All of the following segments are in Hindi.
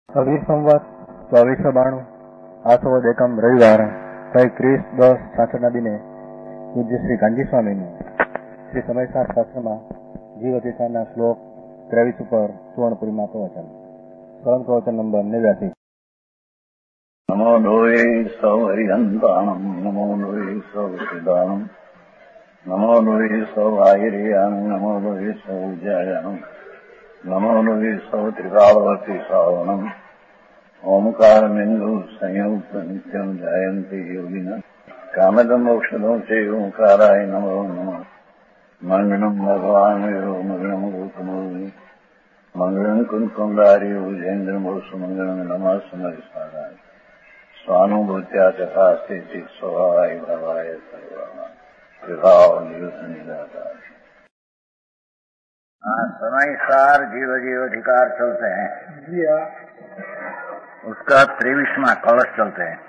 છવ્વીસ સંવત 2492 આસવદ એકમ રવિવાર તારીખ 30/10/66 દિને પૂજ્ય શ્રી ગાંધી સ્વામીનું શ્રી સમયસાર શાસ્ત્રમાં જીવચેતના શ્લોક 23 ઉપર સુવર્ણપુરીમાં પ્રવચન. સ્વયં પ્રવચન નંબર 89. નમો લોહે સૌ હરિહંતાણમ નમો લોહે સૌ સિદ્ધાણમ નમો લોહે સૌ આયર્યામ નમો લોહે સૌ જયામ નમો લોહે સૌ ત્રિકાળવતી શ્રાવણમ ઓમકાર બિંદુ સંયુક્ત નિત્યમ જયંતી યોગિના કામદમ મોક્ષદો છે ઓંકારાય નમો નમઃ. મંગળમ ભગવાન મંગળમ ગૌતમોની મંગળમ કુંકુંડારી ઉજેન્દ્ર મોસુ મંગળમ નમઃ સમરિસ્મરાય સ્વાનુભૂત્યા તથા સ્થિતિ સ્વભાવાય ભવાય સર્વમાં વિભાવ निराकार. समयसार जीव जीव अधिकार चलते हैं, उसका 23वां कलश चलते हैं.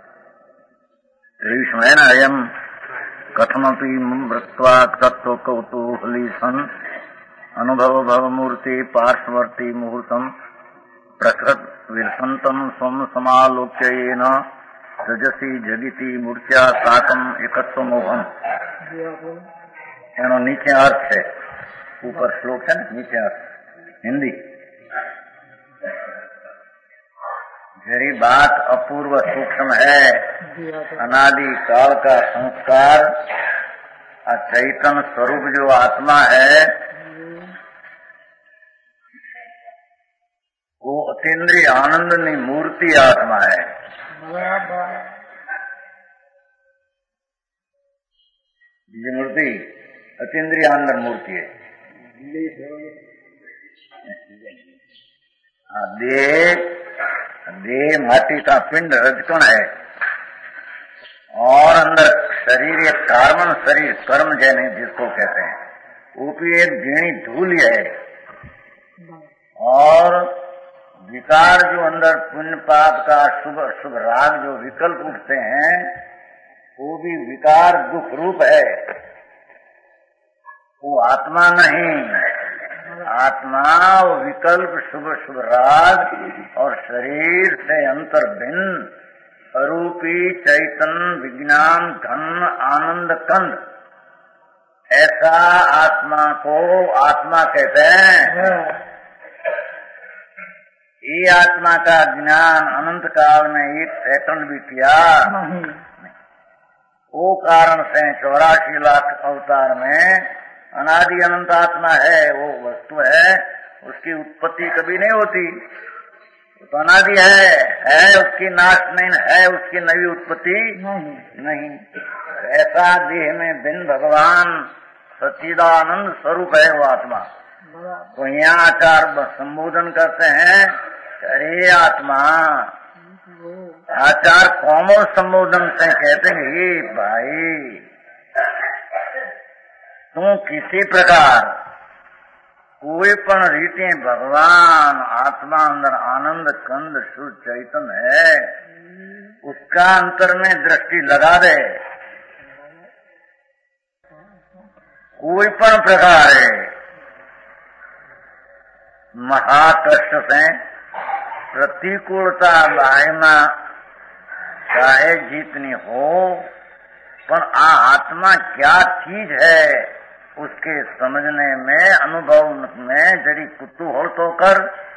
23वां है ना, अयम कथमपि मृत्वा तत्व कौतूहली सन अनुभव भव मूर्ति पार्श्वर्ती मुहूर्तम प्रकृत विलसंतम स्वम समालोक्येन सजसी जगिति मूर्त्या साकम एकत्व मोहम. एनो नीचे अर्थ है, ऊपर श्लोक है, नीचे अर्थ हिंदी. मेरी बात अपूर्व सूक्ष्म है. अनादि काल का संस्कार चैतन स्वरूप जो आत्मा है वो अतीन्द्रिय आनंदनी मूर्ति आत्मा है. ये मूर्ति अतीन्द्रिय आनंद मूर्ति है. देह माटी का पिंड रजकण है और अंदर शरीर एक कार्बन शरीर कर्म जैने जिसको कहते हैं, वो भी एक झीणी धूल है. और विकार जो अंदर पुण्य पाप का शुभ शुभ राग जो विकल्प उठते हैं वो भी विकार दुख रूप है. वो आत्मा नहीं, आत्मा वो विकल्प शुभ शुभ राग और शरीर से अंतर भिन्न अरूपी चैतन विज्ञान धन आनंद कंद, ऐसा आत्मा को आत्मा कहते हैं. ये आत्मा का ज्ञान अनंत काल में एक सेकंड भी किया वो कारण से 84 लाख अवतार में अनादि अनंत आत्मा है. वो वस्तु है, उसकी उत्पत्ति कभी नहीं होती. तो अनादि है उसकी नाश नहीं है, उसकी नई उत्पत्ति नहीं. ऐसा देह में भिन्न भगवान सच्चिदानंद स्वरूप है वो आत्मा. तो यहाँ आचार संबोधन करते हैं, अरे आत्मा. आचार कोमल संबोधन से कहते हैं, हे भाई तू किसी प्रकार कोई पण रीते भगवान आत्मा अंदर आनंद कंद शुद्ध चैतन है, उसका अंतर में दृष्टि लगा दे. कोई पण प्रकार है महाकष्ट से प्रतिकूलता बाहना चाहे जितनी हो, पर आत्मा क्या चीज है उसके समझने में अनुभव में जरी कुतूहल तो कर.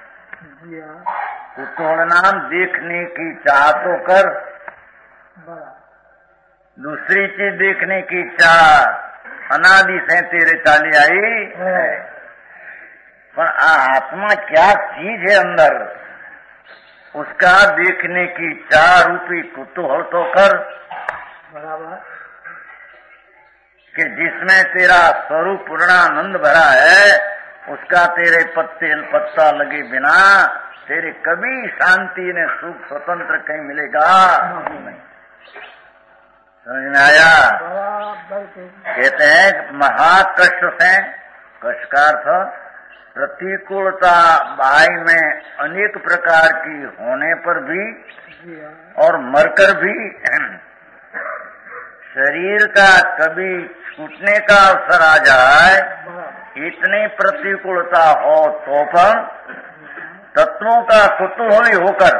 कुतूहल नाम देखने की चाह तो कर. दूसरी चीज देखने की चाह अनादि से तेरे चाली आई है, पर आत्मा क्या चीज है अंदर उसका देखने की चाह रूपी कुतूहल तो कर. बराबर कि जिसमें तेरा स्वरूप पूर्णानंद भरा है उसका तेरे पत्ता लगे बिना तेरे कभी शांति ने सुख स्वतंत्र कहीं मिलेगा नहीं. समझ में आया? कहते हैं महाकष्ट से, कष्ट का अर्थ प्रतिकूलता बाई में अनेक प्रकार की होने पर भी और मरकर भी शरीर का कभी छूटने का अवसर आ जाए, इतनी प्रतिकूलता हो तो पर तत्वों का कुतूहली होकर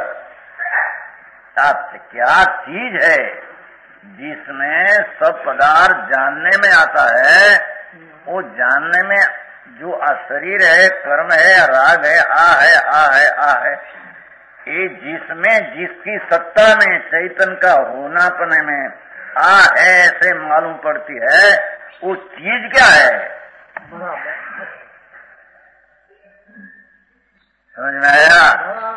क्या चीज है जिसमें सब पदार्थ जानने में आता है, वो जानने में जो शरीर है, कर्म है, राग है, आ है, ये जिसमें जिसकी सत्ता में चैतन्य का होनापने में आ है ऐसे मालूम पड़ती है, वो चीज क्या है? समझ में आया?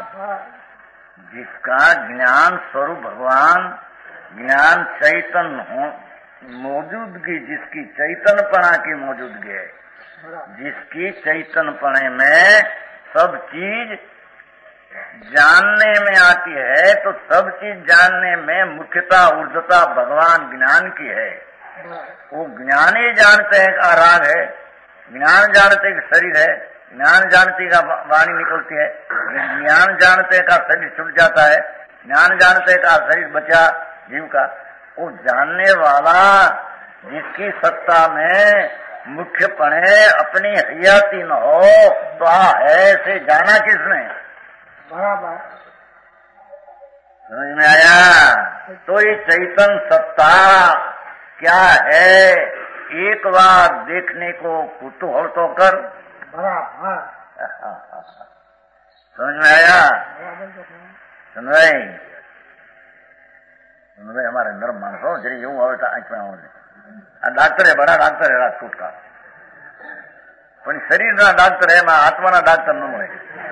जिसका ज्ञान स्वरूप भगवान, ज्ञान चैतन्य मौजूदगी, जिसकी चैतन्यपना की मौजूदगी है, जिसकी चैतन्यपने में सब चीज जानने में आती है, तो सब चीज जानने में मुख्यता ऊर्जता भगवान ज्ञान की है। वो ज्ञान ही जानते हैं का राग है, ज्ञान जानते का शरीर है, ज्ञान जानते का वाणी निकलती है, ज्ञान जानते का शरीर छूट जाता है, ज्ञान जानते का शरीर बचा जीव का। वो जानने वाला जिसकी सत्ता में मुख्यपणे अपनी हयाती न हो, तो ऐसे जाना किसने? बराबर समझ में आया? तो ये चैतन्य सत्ता क्या है, एक बार देखने को कुतूहल तो कर। बराबर समझ में आया? सुन भाई हमारे नरम मानसो जरी यूं આવે તો આંખ में આવે। डॉक्टर है, बड़ा डॉक्टर है राजकोट का, પણ શરીરના ડોક્ટર है, आत्माना डॉक्टर न મળે।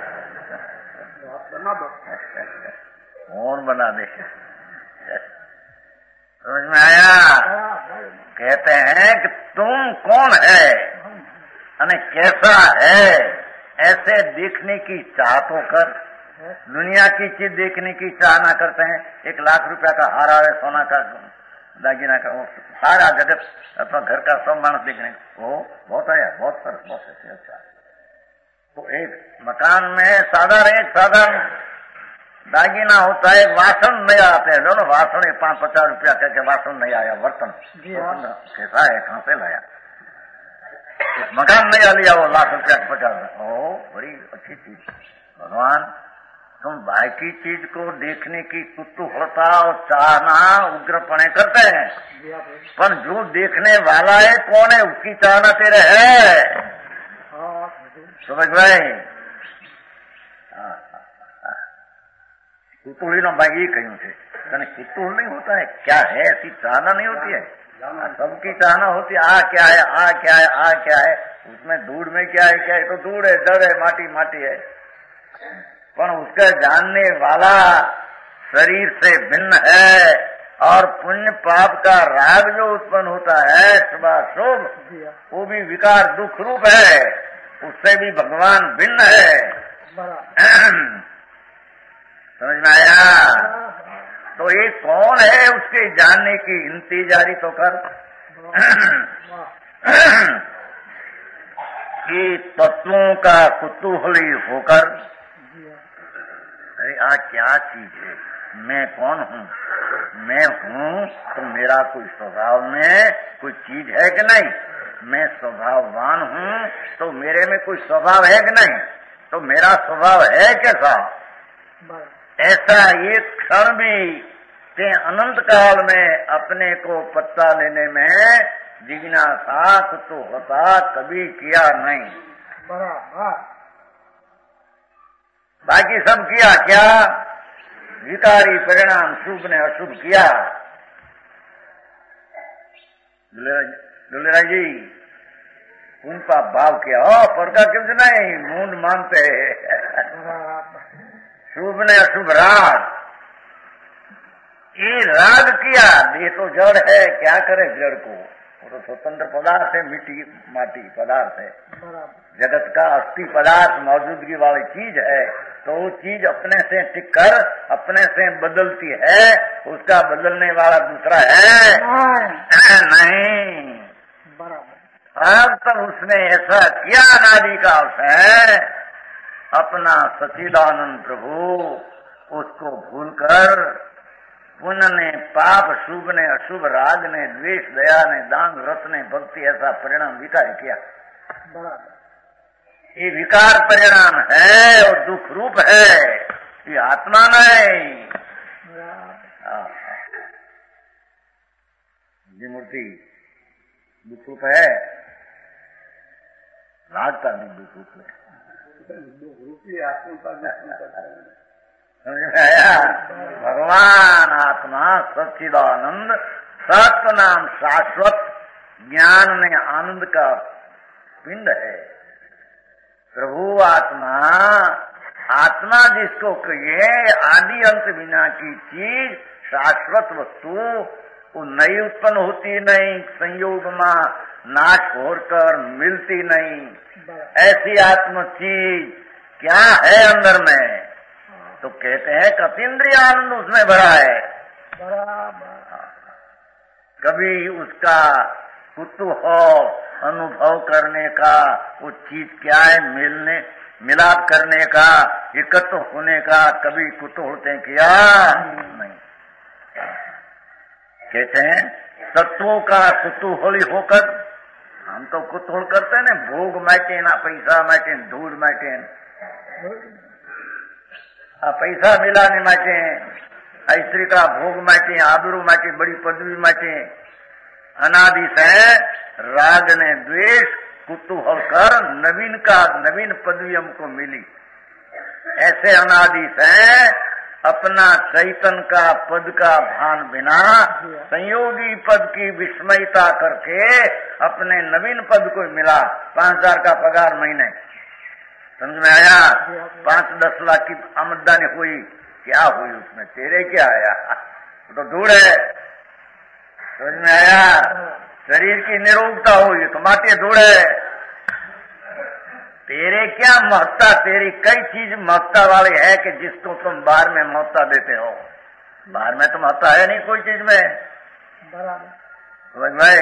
कौन बना दे? समझ में आया? कहते हैं कि तुम कौन है अने कैसा है, ऐसे देखने की चाहत होकर दुनिया की चीज देखने की चाह ना करते हैं। 1 लाख रुपया का हार आवे, सोना का दागिना का, सारा जगत अथवा घर का सब मानस देखने वो बहुत आया, बहुत फर्क, बहुत अच्छा। तो एक मकान में साधारण दागिना होता है, वासन नया आते हैं, दोनों वासन 5-50 रुपया कहकर वासन नहीं आया, बर्तन कैसा है, कहाँ से लाया? मकान नया लिया, वो 1 लाख रुपया 50। ओ बड़ी अच्छी चीज। भगवान तुम बाकी चीज को देखने की कुतूहलता और चाहना उग्रपणे करते हैं, पर जो देखने वाला है कौन है, उसकी चाहना तेरे है। समझ भाई? कुतूहली नो भाई ये कहूं थे, तने कुतूहल नहीं होता है? क्या है, ऐसी चाहना नहीं होती है? सबकी चाहना होती है, आ क्या है, आ क्या है, आ क्या है, उसमें धूड़ में क्या है, तो धूड़ है, जड़ है, माटी है, पर उसका जानने वाला शरीर से भिन्न है। और पुण्य पाप का राग जो उत्पन्न होता है, शुभ शुभ, वो भी विकार दुख रूप है, उससे भी भगवान भिन्न है। समझ में आया? तो ये कौन है, उसके जानने की इंतजारी तो कर। कि तत्वों का कुतूहली होकर, अरे आ क्या चीज है, मैं कौन हूँ, मैं हूँ तो मेरा कोई स्वभाव में कोई चीज है कि नहीं? मैं स्वभाववान हूँ तो मेरे में कोई स्वभाव है कि नहीं? तो मेरा स्वभाव है कैसा? ऐसा एक क्षण भी ते अनंत काल में अपने को पत्ता लेने में जिज्ञासा कुतूहलता कभी किया नहीं। बाकी सब किया क्या? विकारी परिणाम शुभ ने अशुभ किया। दुलेरा जी उनका भाव किया, पर का कुछ नहीं, मूंड मानते शुभ ने अशुभ राग, ये राग किया। ये तो जड़ है, क्या करे जड़ को, वो तो स्वतंत्र पदार्थ है, मिट्टी माटी पदार्थ है, जगत का अस्थि पदार्थ मौजूदगी वाली चीज है। तो वो चीज अपने से टिक कर अपने से बदलती है, उसका बदलने वाला दूसरा है नहीं। अब तक उसने ऐसा किया अनादि काल से, अपना सच्चिदानंद प्रभु उसको भूलकर पुण्य ने पाप, शुभ ने अशुभ, राग ने द्वेष, दया ने दान, व्रत ने भक्ति, ऐसा परिणाम विकार किया। ये विकार परिणाम है और दुख रूप है, ये आत्मा नहीं। ये मूर्ति दुख रूप है, राग का भी दुख रूप है। समझ में आया? भगवान आत्मा सच्चिदानंद सत्य नाम शाश्वत ज्ञान में आनंद का पिंड है। प्रभु आत्मा, आत्मा जिसको कहिए आदि अंत बिना की चीज, शाश्वत वस्तु, वो नई उत्पन्न होती नहीं, संयोग में नाश होकर मिलती नहीं। ऐसी आत्म चीज क्या है अंदर में? तो कहते हैं कतीन्द्रिय आनंद उसमें भरा है। कभी उसका कुतूहल अनुभव करने का, वो चीज क्या है मिलने मिलाप करने का, एकत्र होने का कभी कुतूहल किया नहीं। कहते हैं तत्वों का कुतूहल होकर, हम तो कुतूहल करते हैं ना, भोग माटे ना पैसा माटे धूल माटे, पैसा मिलाने माटे, ऐश्वर्य का भोग माटे, आबरू माटे, बड़ी पदवी माटे, अनादि से राग ने द्वेष कुतूहल कर नवीन पदवी हमको मिली। ऐसे अनादि से अपना चैतन का पद का भान बिना संयोगी पद की विस्मयता करके अपने नवीन पद को मिला। 5,000 का पगार महीने, समझ में आया? 5-10 लाख की आमदनी हुई, क्या हुई उसमें? तेरे क्या आया? तो दूर है। समझ में आया? शरीर की निरोगता हुई, कमाते दूर है। तेरे क्या महत्ता? तेरी कई चीज महत्ता वाली है कि जिसको तुम बाहर में महत्ता देते हो। बाहर में तो महत्ता है नहीं कोई चीज में। समझ भाई?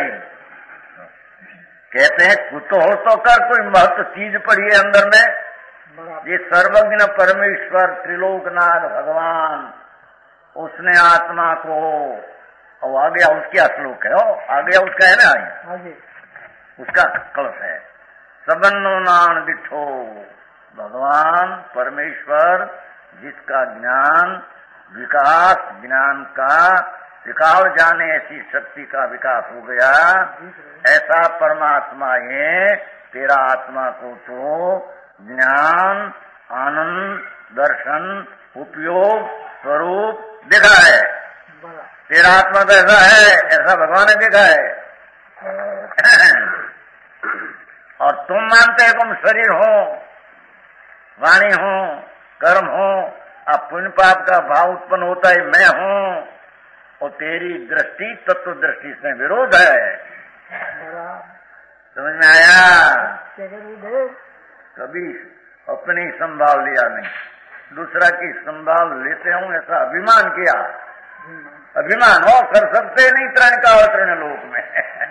कहते हैं कुतूहल तो कर, कोई महत्व चीज पड़ी है अंदर में। ये सर्वज्ञ परमेश्वर त्रिलोकनाथ भगवान, उसने आत्मा को, और आ गया उसका श्लोक है, आ गया उसका है ना, उसका कलश है, सबन्नो नान दिठो, भगवान परमेश्वर जिसका ज्ञान विकास, ज्ञान का विकास जाने ऐसी शक्ति का विकास हो गया, ऐसा परमात्मा ये तेरा आत्मा को तो ज्ञान, आनंद, दर्शन, उपयोग, स्वरूप देखा है। तेरा आत्मा तो ऐसा है, ऐसा भगवान ने देखा है। और तुम मानते हो तुम शरीर हो, वाणी हो, कर्म हो, अब पुण्य पाप का भाव उत्पन्न होता है मैं हूँ, और तेरी दृष्टि तत्व दृष्टि से विरोध है। समझ में आया? कभी अपनी संभाल लिया नहीं, दूसरा की संभाल लेते हूँ ऐसा अभिमान किया। अभिमान हो कर सकते नहीं त्राण का अवतरण लोक में।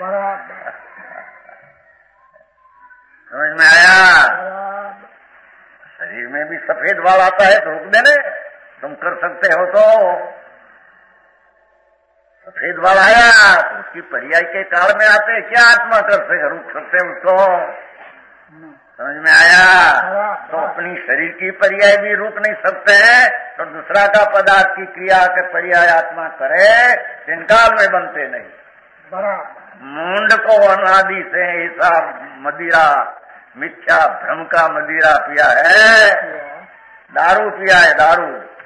समझ में आया? शरीर में भी सफेद बाल आता है तो रोक देने, तुम कर सकते हो तो। सफेद बाल आया तो उसकी पर्याय के काल में आते, क्या आत्मा कर सके, रुक सकते उसको। समझ में आया? तो अपनी शरीर की पर्याय भी रोक नहीं सकते हैं, तो दूसरा का पदार्थ की क्रिया के पर्याय आत्मा करे, तिनकाल में बनते नहीं। मुंड को अनादि से ऐसा मदिरा, मिथ्या भ्रम का मदिरा पिया है, दारू पिया है, दारू।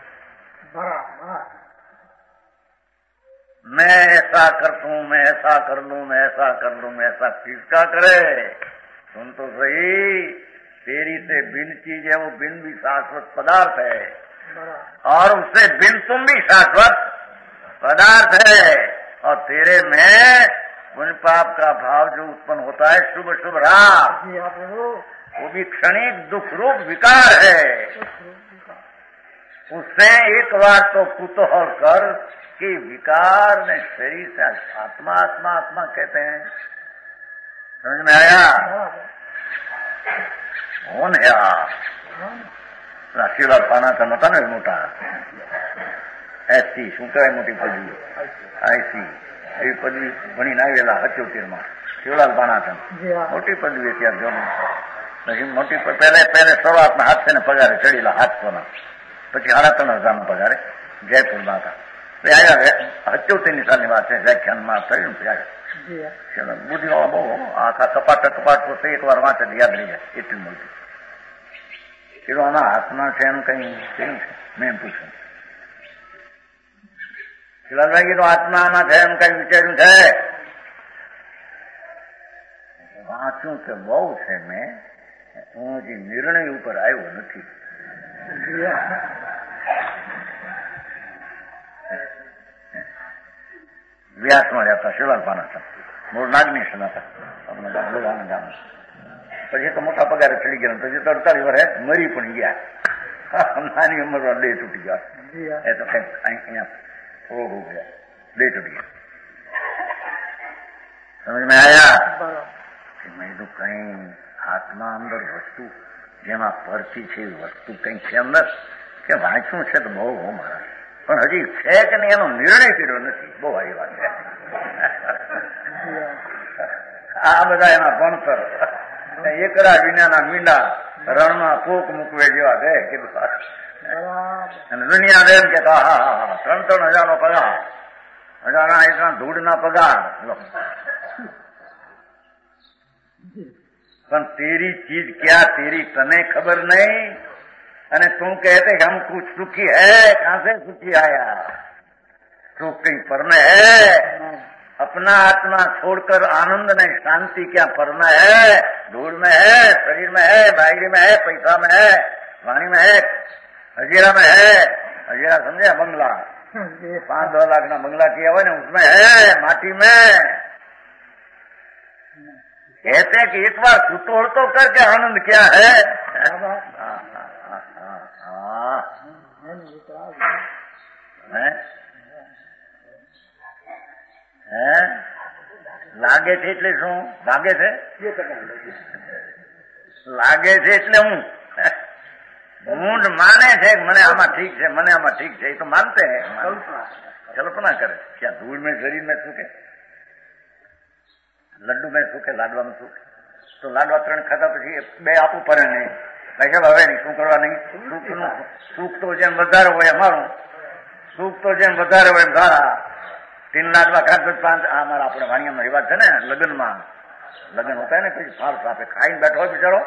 मैं ऐसा कर दूं, मैं ऐसा कर लूं, मैं ऐसा कर लूं, मैं ऐसा किसका करे? सुन तो सही, तेरी से भिन्न चीज है, वो भिन्न भी शाश्वत पदार्थ है, और उससे भिन्न तुम भी शाश्वत पदार्थ है। और तेरे में पुण्य पाप का भाव जो उत्पन्न होता है, शुभ शुभ राग, वो भी क्षणिक दुख रूप विकार है। उससे एक बार तो कुतूहल कर कि विकार ने शरीर से आत्मा आत्मा आत्मा कहते हैं। समझ में आया? कौन है आप? शिवलाल पाना का नता ने मोटा ऐसी શું કહેવાય મોટી પદવી ऐसी એવી પદવી ભણીને આવેલા 78 માં શિવલાલ પાનાથન મોટી પદવી અત્યારે જો પછી મોટી પહેલે શરૂઆતમાં 700 પગારે ચડેલા 700 પછી 3,500 પગારે જયપુરમાં હતા. આવ્યા 78 સાલની વાત છે, વ્યાખ્યાનમાં થયું ને આવ્યા. બુદ્ધિવાળા બહુ આખા કપાટ તો એક વાર વાંચે યાદ રહી જાય એટલું મળતું. કીધું આમાં હાથમાં છે એમ કઈ કેવું છે? મેં એમ પૂછ્યું. શિલાભાઈ કીધું હાથમાં આમાં છે એમ કઈ વિચાર્યું છે? વાંચ્યું કે બહુ છે, મેં હું હજી નિર્ણય ઉપર આવ્યો નથી. વ્યાસમાં રહેતા શિવાલપાના હતા, મૂળ નાગનેશન હતા ગામ. પછી તો મોટા પગારે ચડી ગયા, પછી તો 48 વર્ષે મરી પણ ગયા. નાની ઉંમરમાં દેહ તૂટી ગયા. એ તો કઈ અહીંયા ઓહો ગયા, દેહ તૂટી ગયા. સમજમાં આવ્યા? મેં કીધું કઈ હાથમાં અંદર વસ્તુ જેમાં પરથી છે વસ્તુ કઈ છે અંદર કે વાંચ્યું છે તો બહુ હો મારા, પણ હજી છે કે નહીં એનો નિર્ણય કર્યો નથી. બહુ સારી વાત છે. આ બધા એના ભણતર એકરા વિનાના મીંડા રણમાં કોક મૂકવે જેવા છે કીધું. અને દુનિયા એમ કે હા 3,000 પગાર, 1,000 ધૂળના પગાર. પણ તેરી ચીજ ક્યાં તેરી તને ખબર નહીં. અને તું कहते हम कुछ सुखी है, कहां से सुखी आया? सुख कहीं पर में है? अपना आत्मा छोड़कर आनंद में शांति क्या पर में है? धूल में है, शरीर में है, बाहरी में है, पैसा में है, वाणी में है, हजीरा में है. हजीरा समझे? बंगला 5-10 लाख ना बंगला किया हुआ ना, उसमें है माटी में. कहते हैं कि एक बार सुतोड़ तो करके आनंद क्या है? લાગે છે એટલે શું? લાગે છે લાગે છે એટલે હું મૂંઢ માને છે મને આમાં ઠીક છે, મને આમાં ઠીક છે. એ તો માનતે કલ્પના કરે. क्या धूल में शरीर में सुख है, લડ્ડુ મેં સુખે, લાડવામાં સુખ. તો લાડવા 3 ખાતા પછી 2 આપવું પડે નહીં. ભાઈ હવે નહીં શું કરવા નહીં. સુખનું સુખ તો જેમ વધારે હોય અમારું, સુખ તો જેમ વધારે હોય એમ સારા. 3 લાડવા ખાતા 5. અમારા આપણે વાણિયામાં રિવાજ છે ને, લગ્નમાં લગ્ન હોતા ને પછી ફાળસ આપે, ખાઈને બેઠો હોય બિચારો.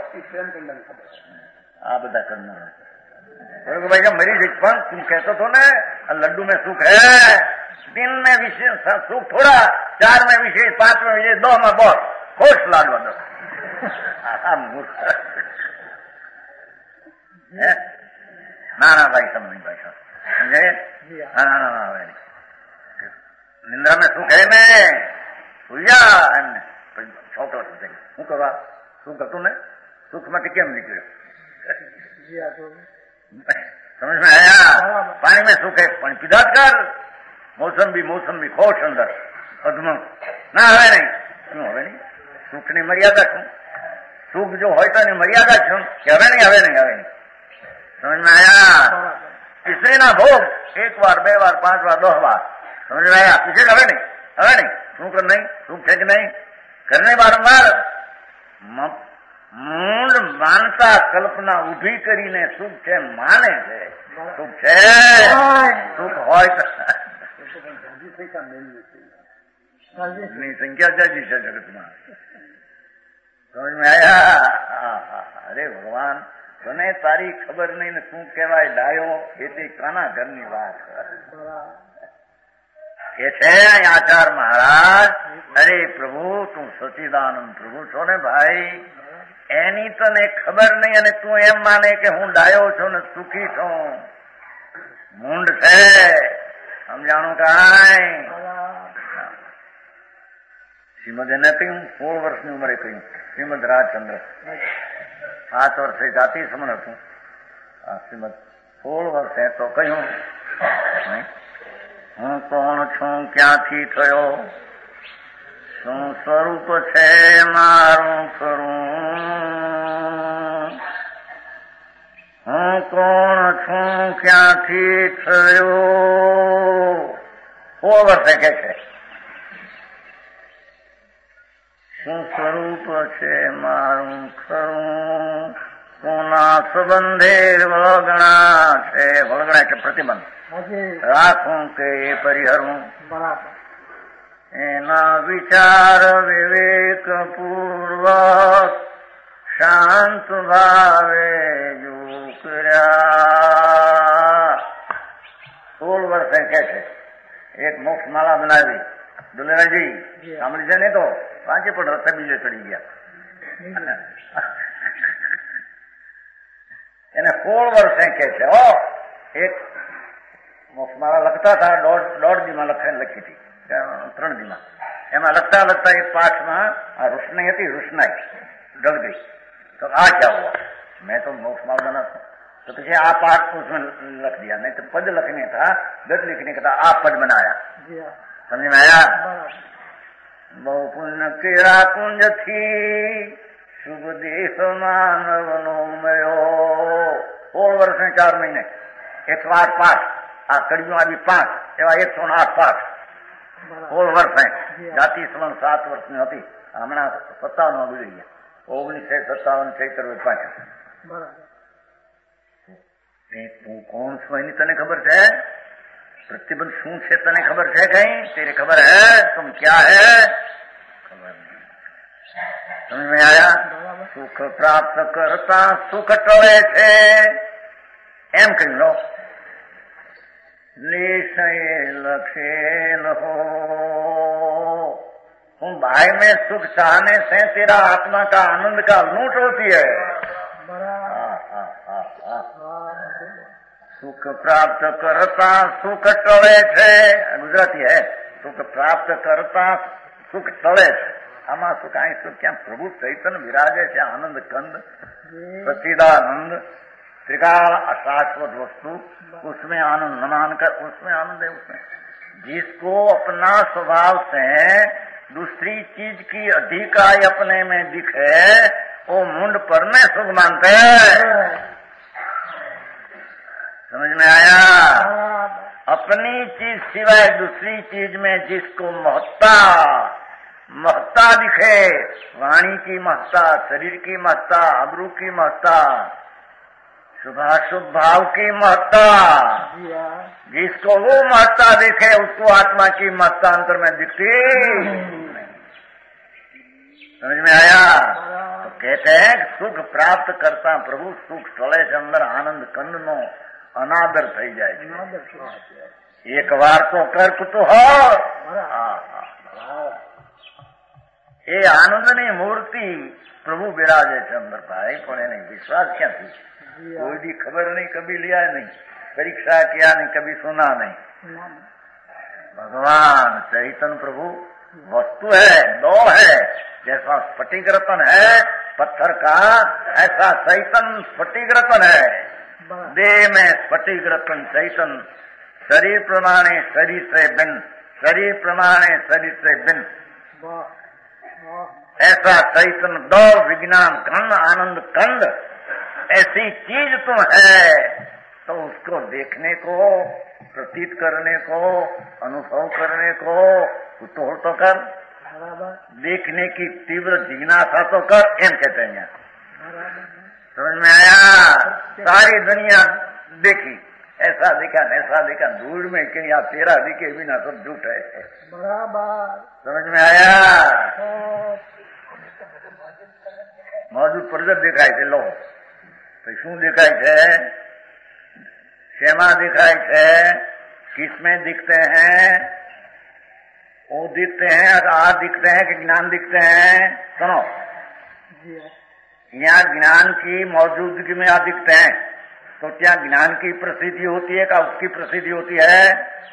આ બધા કરનાર ભાઈ મરી જઈશ પણ તું કહેતો હતો ને લड्डू में सुख है, 3 में विशेष सुख थोड़ा, 4 में विशेष, 5 में विशेष, 2 में बहुत खुश लाडवा दो. ના ભાઈ સમજ ભાઈ સમજે. ના નિંદ્રા में सुख है ને ભૂલ્યા એમને છોટો શું કરવા? શું કરતું ને સુખમાંથી કેમ નીકળ્યો? समझ में आया? पानी में सुख है, पानी पीधा कर. मौसमी खोश अंदर અદમણ ના હવે નહીં. શું હવે નહીં? સુખની મર્યાદા શું? સુખ જો હોય તો એની મર્યાદા શું? કે હવે નહીં, હવે નહીં, હવે નહીં. સમજ में आया? સ્ત્રીના ભોગ 1 વાર, 2 વાર, 5 વાર, 10 વાર. સમજ में आया? પૂછે હવે નહીં, હવે નહીં. શું કર નહીં? સુખ છે કે નહીં? કરને વારંવાર મૂળ માનતા કલ્પના ઉભી કરીને સુખ છે માને છે. સુખ છે, સુખ હોય તો ની સંખ્યા જાજી છે જગતમાં. સમજ में आया? અરે ભગવાન તને તારી ખબર નહીં ને શું કહેવાય ડાયો, એ તે કાના ઘરની વાત કે છે આચાર મહારાજ. અરે પ્રભુ તું સચિદાનંદ પ્રભુ છો ને ભાઈ, એની તને ખબર નહીં અને તું એમ માને કે હું ડાયો છું ને સુખી છું. મૂંઢ છે, સમજાણું કાંઈ? શ્રીમદ એને કહ્યું 16 વર્ષની ઉંમરે કહ્યું. શ્રીમદ રાજચંદ્ર 5 વર્ષે જાતિ સમણ હતું. શ્રીમદ 16 વર્ષે તો કહ્યું હું કોણ છું, ક્યાંથી થયો, શું સ્વરૂપ છે મારું ખરું, હું કોણ છું, ક્યાંથી થયો. 16 વર્ષે કે છે શું સ્વરૂપ છે મારું ખરું, કોના સંબંધે વળગણા છે. વળગણા એટલે પ્રતિબંધ. રાખું કે પરિહરું, એના વિચાર વિવેક પૂર્વક શાંત ભાવે જો કર્યા. 16 વર્ષે કે છે એક મોક્ષ માળા બનાવી. દુલેરાજી સાંભળી છે ને તો પાંચે પણ રસ્તે બીજે ચડી ગયા. એને 16 વર્ષે કે છે. એક મોક્ષ માળા લખતા હતા, દોઢ દીમાં લખી હતી, 3 દીમાં. એમાં લખતા લખતા એક પાઠમાં આ રોશનાઈ હતી, રોશનાઈ ढल गई. तो आ क्या हुआ? मैं तो मोक्ष मार्ग बना था. तो तुझे आ पाठ उसमें लिख दिया, नहीं तो पद लिखने था, गद लिखने का था, आप पद बनाया. समझ में आया? बहु पुण्य केरा कुंज थी, शुभ देश मानवनो मयो. 16 વર્ષ ને 4 મહિને 108 પાઠ. આ કડીઓ આવી 5 એવા 108 પાઠ 16 વર્ષે. જાતિ સવન 7 વર્ષની હતી. હમણાં 57 ગુજરી ગયા. 1957 ચૈત્ર 5. તું કોણ છો એની તને ખબર છે? प्रतिबंध શું છે તને ખબર છે? કઈ तेरे खबर है? तुम क्या है? खबर नहीं. समझ में आया? सुख प्राप्त करता सुख टळे છે એમ કહી લો. निशय लखेल हो, तुम भाई में सुख चाहने से तेरा आत्मा का आनंद का लूट होती है. सुख प्राप्त करता सुख टळे છે. गुजराती है. सुख प्राप्त करता सुख टळे છે. આમાં સુખ અહીં સુખ ક્યાં? પ્રભુ ચૈતન્ય વિરાજે છે. આનંદ કંદ સચ્चिदानंद त्रिकाल अशाश्वत वस्तु, उसमें आनंद न मानकर उसमें आनंद है. उसमें जिसको अपना स्वभाव से दूसरी चीज की अधिकाई अपने में दिखे, वो मुंड पर में सुख मानते हैं. समझ में आया? अपनी चीज सिवाय दूसरी चीज में जिसको महत्ता दिखे, वाणी की महत्ता, शरीर की महत्ता, आबरू की महत्ता, शुभाशुभ भाव की महत्ता, जिसको वो महत्ता देखे उसको आत्मा की महत्ता अंतर में दिखती. समझ में आया? तो कहते हैं सुख प्राप्त करता प्रभु सुख टळे છે. અંદર આનંદ કંદ નો અનાદર થઈ જાય છે. એક વાર તો કર કુતૂહલ. એ આનંદની મૂર્તિ પ્રભુ બિરાજે છે અંદર ભાઈ. પણ એને વિશ્વાસ ક્યાંથી? कोई भी खबर नहीं, कभी लिया नहीं, परीक्षा किया नहीं, कभी सुना नहीं. भगवान चैतन्य प्रभु वस्तु है, दो है. जैसा स्फटिक रतन है पत्थर का, ऐसा चैतन्य स्फटिक रतन है. देह में स्फटिक रतन चैतन्य, शरीर प्रमाणे शरीर से भिन्न, शरीर प्रमाणे शरीर से भिन्न. ऐसा चैतन्य दो विज्ञान खंड, आनंद खंड, ऐसी चीज तो है. तो उसको देखने को, प्रतीत करने को, अनुभव करने को कुतूहल तो कर. देखने की तीव्र जिज्ञासा तो कर. एम कहते हैं. समझ में आया? सारी दुनिया देखी, ऐसा देखा ऐसा देखा, दूर में के यहाँ तेरा दिखे बिना सब झूठ है. समझ में आया? मौजूद प्रगट देखाय છે. લો શું દેખાય છે? શેમાં દેખાય છે? किसमें दिखते हैं? वो दिखते हैं, आधार दिखते हैं कि ज्ञान दिखते हैं? सुनो, यहाँ ज्ञान की मौजूदगी में आ दिखते हैं. तो क्या ज्ञान की प्रसिद्धि होती है क्या उसकी प्रसिद्धि होती है?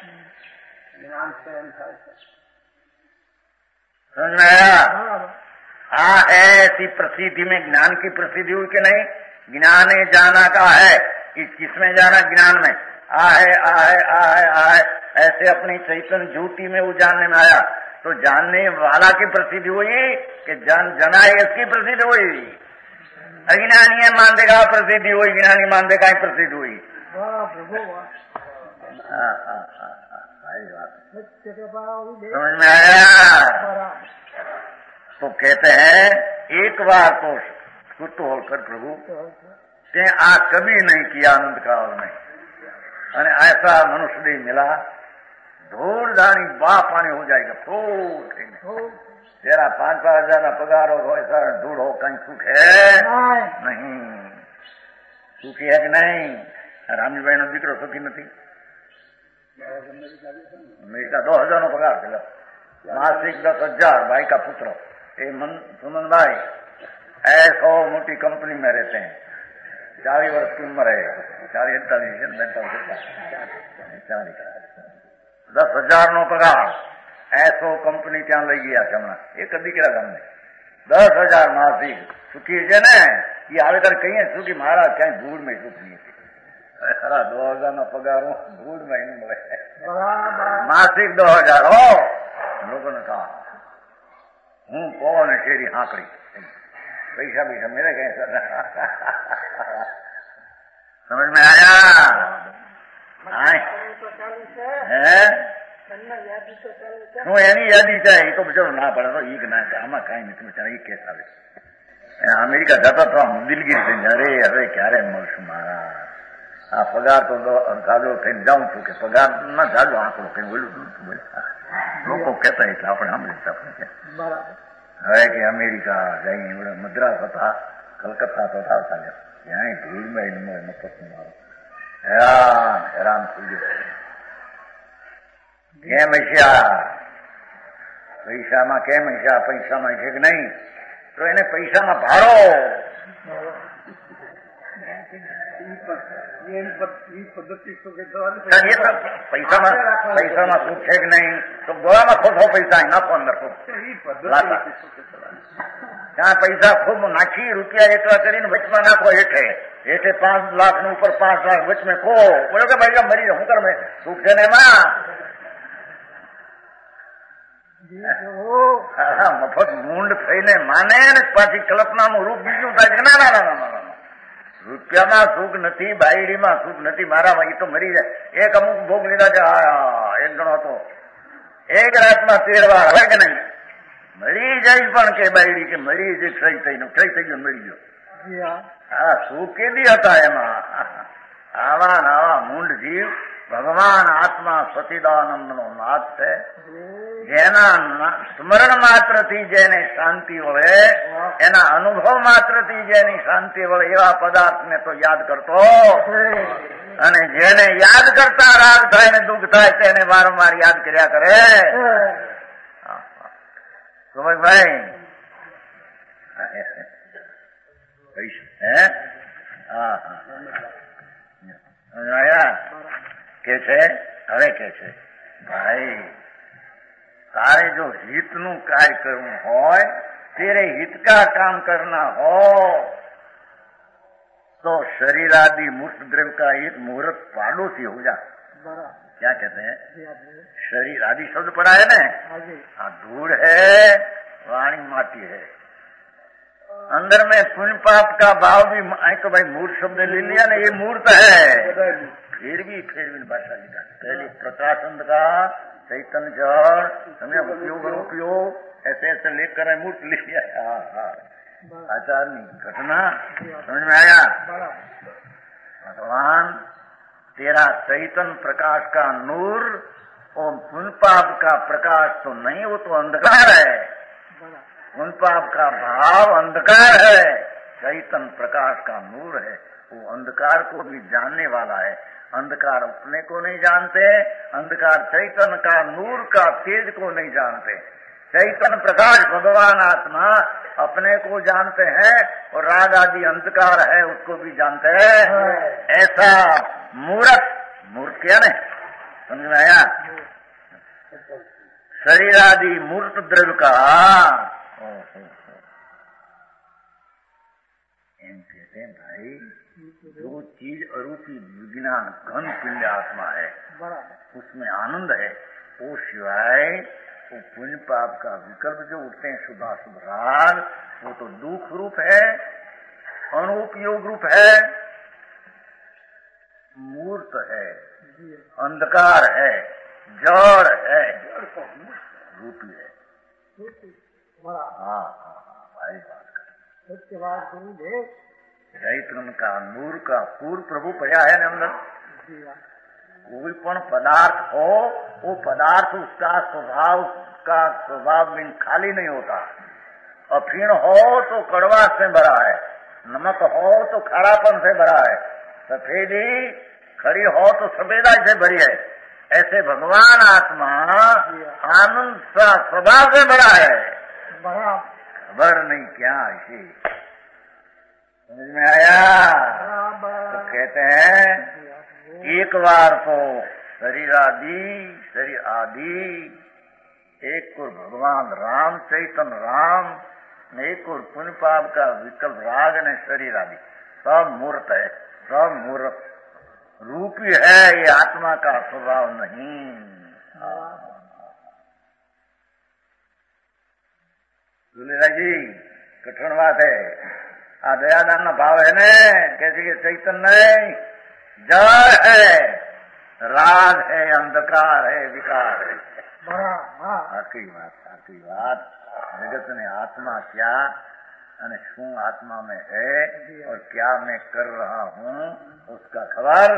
समझ में आया? ऐसी प्रसिद्धि में ज्ञान की प्रसिद्धि हुई कि नहीं? ज्ञान जाना का है. किसमें जाना? ज्ञान में. आहे ऐसे अपनी चैतन्य ज्योति में वो जानने में आया. तो जानने वाला की प्रसिद्धि हुई कि जना इसकी प्रसिद्धि हुई? अज्ञानी मान देगा प्रसिद्धि हुई, ज्ञानी मान देगा प्रसिद्धि हुई. समझ में आया? तो कहते हैं एक बार तो सुत होकर प्रभु ते आ कभी नहीं किया आनंद काल में અને ऐसा मनुष्य नहीं मिला धूल धानी बा पानी हो जाएगा फूट तेरा 5-5 हजार पगार हो ऐसा धूल हो कहीं सुख है नहीं सुखी है कि नहीं रामजीभाई नो दीकरो सुखी नहीं अमेरिका 2000 नो पगार मिला मासिक 10,000 भाई का पुत्र सुमन भाई ऐसो मोटी कंपनी में रहते हैं 40 वर्ष की उम्र है 40-41 10,000 नो पगार ऐसो कंपनी क्या लई गया છે હમણાં એક દીકરા તમને 10,000 માસિક સુખી છે ને એ આવે ત્યારે કહીએ સુખી મારા ક્યાંય ધૂળ में સુખ नहीं ખરા 2,000 નો પગાર ધૂળ में नहीं મળે માસિક 2,000 हो लोगों ने कहा हूँ कौन शेरी हाँकड़ी पैसा मेरे कैसे समझ में आया શું એની યાદી થાય એ તો બચારો ના પડે તો ઈ ના આમાં કઈ નથી બચારા એ કેસ આવે અમેરિકા જતા તો દિલગીર થઈ અરે હવે ક્યારે મળશું મારા આ પગાર તો જાજો થઈને જાઉં છું કે પગાર ના જાજો આંકડો કઈ બોલું લોકો કહેતા એટલે આપણે સાંભળીએ હવે કે અમેરિકા જઈ મદ્રાસ હતા કલકત્તા તો આવતા ત્યાં ધૂળમાં મફત મારો હેરાન થઈ ગયો કેમ હશે પૈસામાં કેમ હશે પૈસામાં છે કે નહીં તો એને પૈસામાં ભાડો પૈસામાં સુખ છે કે નહીં તો ગોળામાં ખોટો પૈસા નાખો અંદર ત્યાં પૈસા ખૂબ નાખી રૂપિયા એકલા કરીને વચમાં નાખો હેઠે 5 લાખ નું ઉપર 5 લાખ વચમાં ખો બોલો કે ભાઈ મરી હું કર સુખ છે ને એમાં મફત મૂંડ થઈને માને ને પાછી કલ્પનાનું રૂપ બીજું થાય છે ના રૂપિયામાં સુખ નથી બાયડીમાં સુખ નથી મારામાં એ તો મરી જાય એક અમુક ભોગ લીધા છે એક ગણો હતો એક રાતમાં 13 વાર હોય કે નહીં મરી જાય પણ કે બાયડી કે મરી જ ક્ષય થઈ ગયો મરી ગયો સુખ કેદી હતા એમાં આવા આવા મૂંડ જીવ ભગવાન આત્મા સચિદાનંદ નો નાથ છે જેના સ્મરણ માત્રથી જેને શાંતિ વળે એના અનુભવ માત્રથી જેની શાંતિ વળે એવા પદાર્થને તો યાદ કરતો અને જેને યાદ કરતા રાગ થાય ને દુઃખ થાય તેને વારંવાર યાદ કર્યા કરે સુભાઈ કે છે હવે કે છે ભાઈ તારે જો હિતનું કાર્ય કરવું હોય तेरे हित का काम करना हो तो शरीर आदि मूर्त द्रव्य का एक मुहूर्त पाड़ोसी हो जा क्या कहते हैं शरीर आदि शब्द पड़ा है ना हाँ धूल है वाणी माटी है अंदर में पुण्य पाप का भाव भी तो भाई मूर्त शब्द ले लिया ना ये मूर्त है फिर भी भाषा लिखा पहले प्रकाश अंधकार चैतन्य जड़ समझे उपयोग ऐसे ऐसे लेकर मूर्त लिख लिया आचार्य घटना समझ में आया भगवान तेरा चैतन्य प्रकाश का नूर और पुण्य पाप का प्रकाश तो नहीं वो तो अंधकार है पुण्य पाप का भाव अंधकार है चैतन्य प्रकाश का नूर है वो अंधकार को भी जानने वाला है अंधकार अपने को नहीं जानते अंधकार चैतन्य का नूर का तेज को नहीं जानते चैतन्य प्रकाश भगवान आत्मा अपने को जानते हैं और राग आदि अंधकार है उसको भी जानते हैं ऐसा मूर्त क्या नहीं समझ में आया शरीर आदि मूर्त द्रव्य का कहते हैं भाई जो चीज अरूपी विज्ञान घन पिंड आत्मा है उसमें आनंद है वो सिवाय वो पुण्य पाप का विकल्प जो उठते हैं शुभाशुभ राग वो तो दुख रूप है अनुपयोग रूप है मूर्त है अंधकार है जड़ है रूपी है बराबर। हाँ भाई बात कर। उसके बाद गुरुदेव चैतन्य का नूर का पूर्व प्रभु पड़ा है ना अंदर। जी हाँ। कोई पण पदार्थ हो, वो पदार्थ उसका स्वभाव बिन खाली नहीं होता। अफीण हो तो कड़वा से भरा है, नमक हो तो खारापन से भरा है, सफेदी खड़ी हो तो सफेदाई से भरी है। ऐसे भगवान आत्मा आनंद सा स्वभाव से भरा है। बराबर। खबर नहीं क्या इसे समझ में आया? तो कहते हैं एक बार तो शरीर आदि एक और भगवान राम चैतन्य राम, एक और पुण्य पाप का विकल्प राग ने शरीर आदि सब मूर्त है, सब मूर्त रूपी है। ये आत्मा का स्वभाव नहीं। दूल्हा जी कठिन बात है। आ दयादान ना भाव है ने कैसे कि चैतन्य जड़ है, राग है, अंधकार है, विकार है। आखिरी बात जगत ने आत्मा क्या અને શું आत्मा में है और क्या मैं कर रहा हूँ उसका खबर।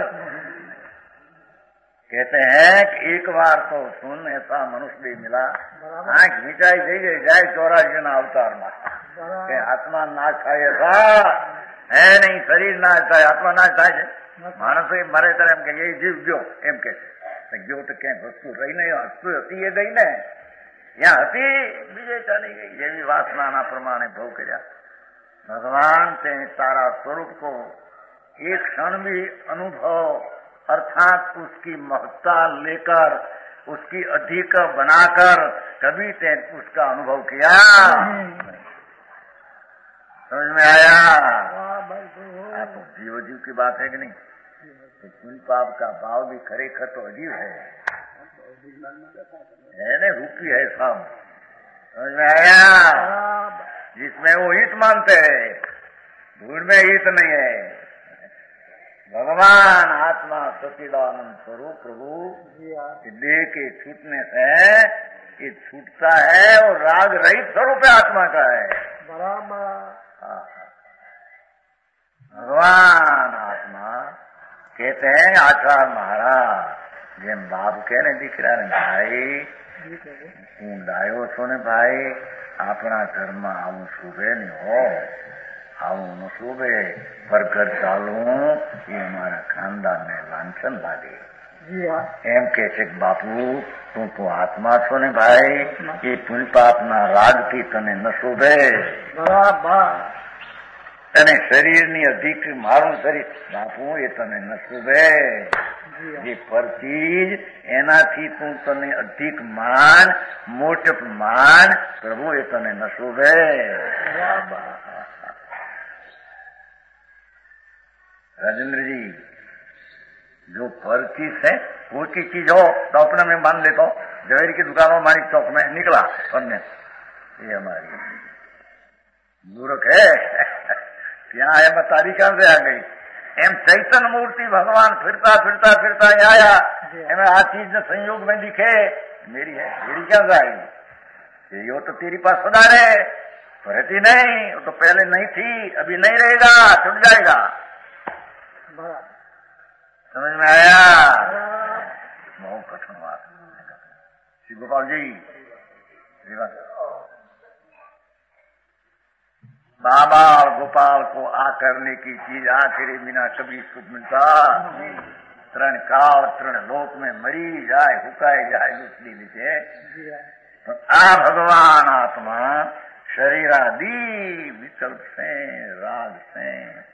कहते हैं कि एक बार तो सुन ऐसा मनुष्य भी मिला, आंख मिटाई जई जाए 84 ना अवतार में કે આત્મા નાશ થાય હે નહીં, શરીર નાશ થાય, આત્મા નાશ થાય છે। માણસો મરે ત્યારે એમ કે એ જીવ ગયો એમ કે છે, ગયો તો ક્યાંક વસ્તુ રહી નહીં, વસ્તુ હતી એ ગઈ ને, ત્યાં હતી બીજે ચાલી ગઈ। જેવી વાસનાના પ્રમાણે ભોગ કર્યા। भगवान ते तारा स्वरूप को एक क्षण भी अनुभव अर्थात उसकी महत्ता लेकर उसकी अधिक बनाकर कभी ते उसका अनुभव किया? समझ में आया? आप जीव की बात है कि नहीं? तो पुण्य पाप का भाव भी खरेखर तो अजीब है ना, रूपी है सब। समझ में आया? जिसमें वो हित मानते हैं, धूल में हित नहीं है। भगवान आत्मा सच्चिदानंद स्वरूप प्रभु देह के छूटने से ये छूटता है और राग रहित स्वरूप आत्मा का है। भगवान आत्मा कहते हैं आचार्य महाराज जेम बाप कहने दिख रहा है भाई हूँ डायो छो ने भाई अपना घर में आવું શુભે नहीं हो, आવું न શુભे पर घर चालू ये हमारा खानदान ने लांछन लागे। एम के छे बापू तू तो आत्मा छो ने भाई, ये पुण्य पाप ना राग थी तने न शुभे। तने शरीर नी अधिक मारू शरीर बापू ये तने न शुभे। ये पर चीज एनाथी तू तने अधिक मान मोटप मान प्रभु ये तने न शोभे। राजेंद्र जी जो पर चीज है वो की चीज हो तो अपने में मान लेता हो। जवेरी की दुकान में मानिक चौक में निकला हमने ये हमारी मूर्ख है क्या है मैं तारीख से आ गई एम चैतन्य मूर्ति भगवान फिरता फिरता फिरता आया एम आ चीज ने संयोग में दिखे मेरी है, मेरी क्या जाएगी? ये तो तेरी पास सदा रहे तो रहती नहीं, वो तो पहले नहीं थी अभी नहीं रहेगा, छूट जाएगा। समझ में आया? बहुत कठिन बात। श्री गोपाल जी बाबा और गोपाल को आ करने की चीज आखिरी बिना कभी सुख मिलता। तरण काल तरण लोक में मरी जाए हुकाए जाए दूसरी नीचे तो आ भगवान आत्मा शरीरादि विकल्प से राग से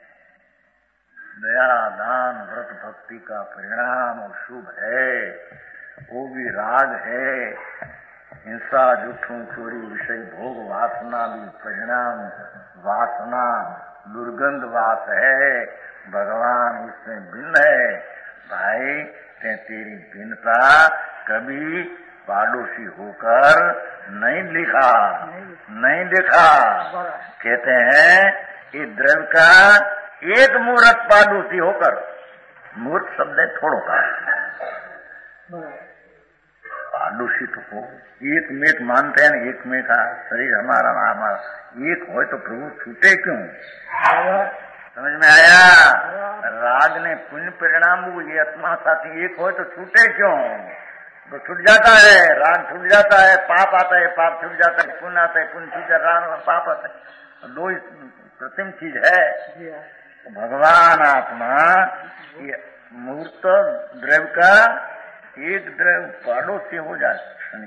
दया दान व्रत भक्ति का परिणाम और शुभ है, वो भी राग है। हिंसा जुठू चोरी विषय भोग वासना भी परिणाम वासना दुर्गंध वास है। भगवान उससे भिन्न है भाई। तेरी भिन्नता कभी पाड़ोसी होकर नहीं देखा। कहते हैं कि द्रव्य का एक मूर्त पाड़ोसी होकर, मूर्त शब्द है थोड़ो का, पाडोशी तो हो, एक मेक मानते हैं, एक में का शरीर हमारा एक हो तो प्रभु छूटे क्यों? समझ में आया? राग ने पुण्य परिणाम ये आत्मा साथी एक हो तो छूटे क्यों? तो छूट जाता है, राग छूट जाता है, पाप आता है, पाप छूट जाता है, पुण्य आता है, पुण्य छूट जाता है, राग और पाप आता है। दो प्रतिम चीज है। तो भगवान आत्मा ये मूर्त द्रव्य का एक द्रव्य पड़ोसी हो जाए,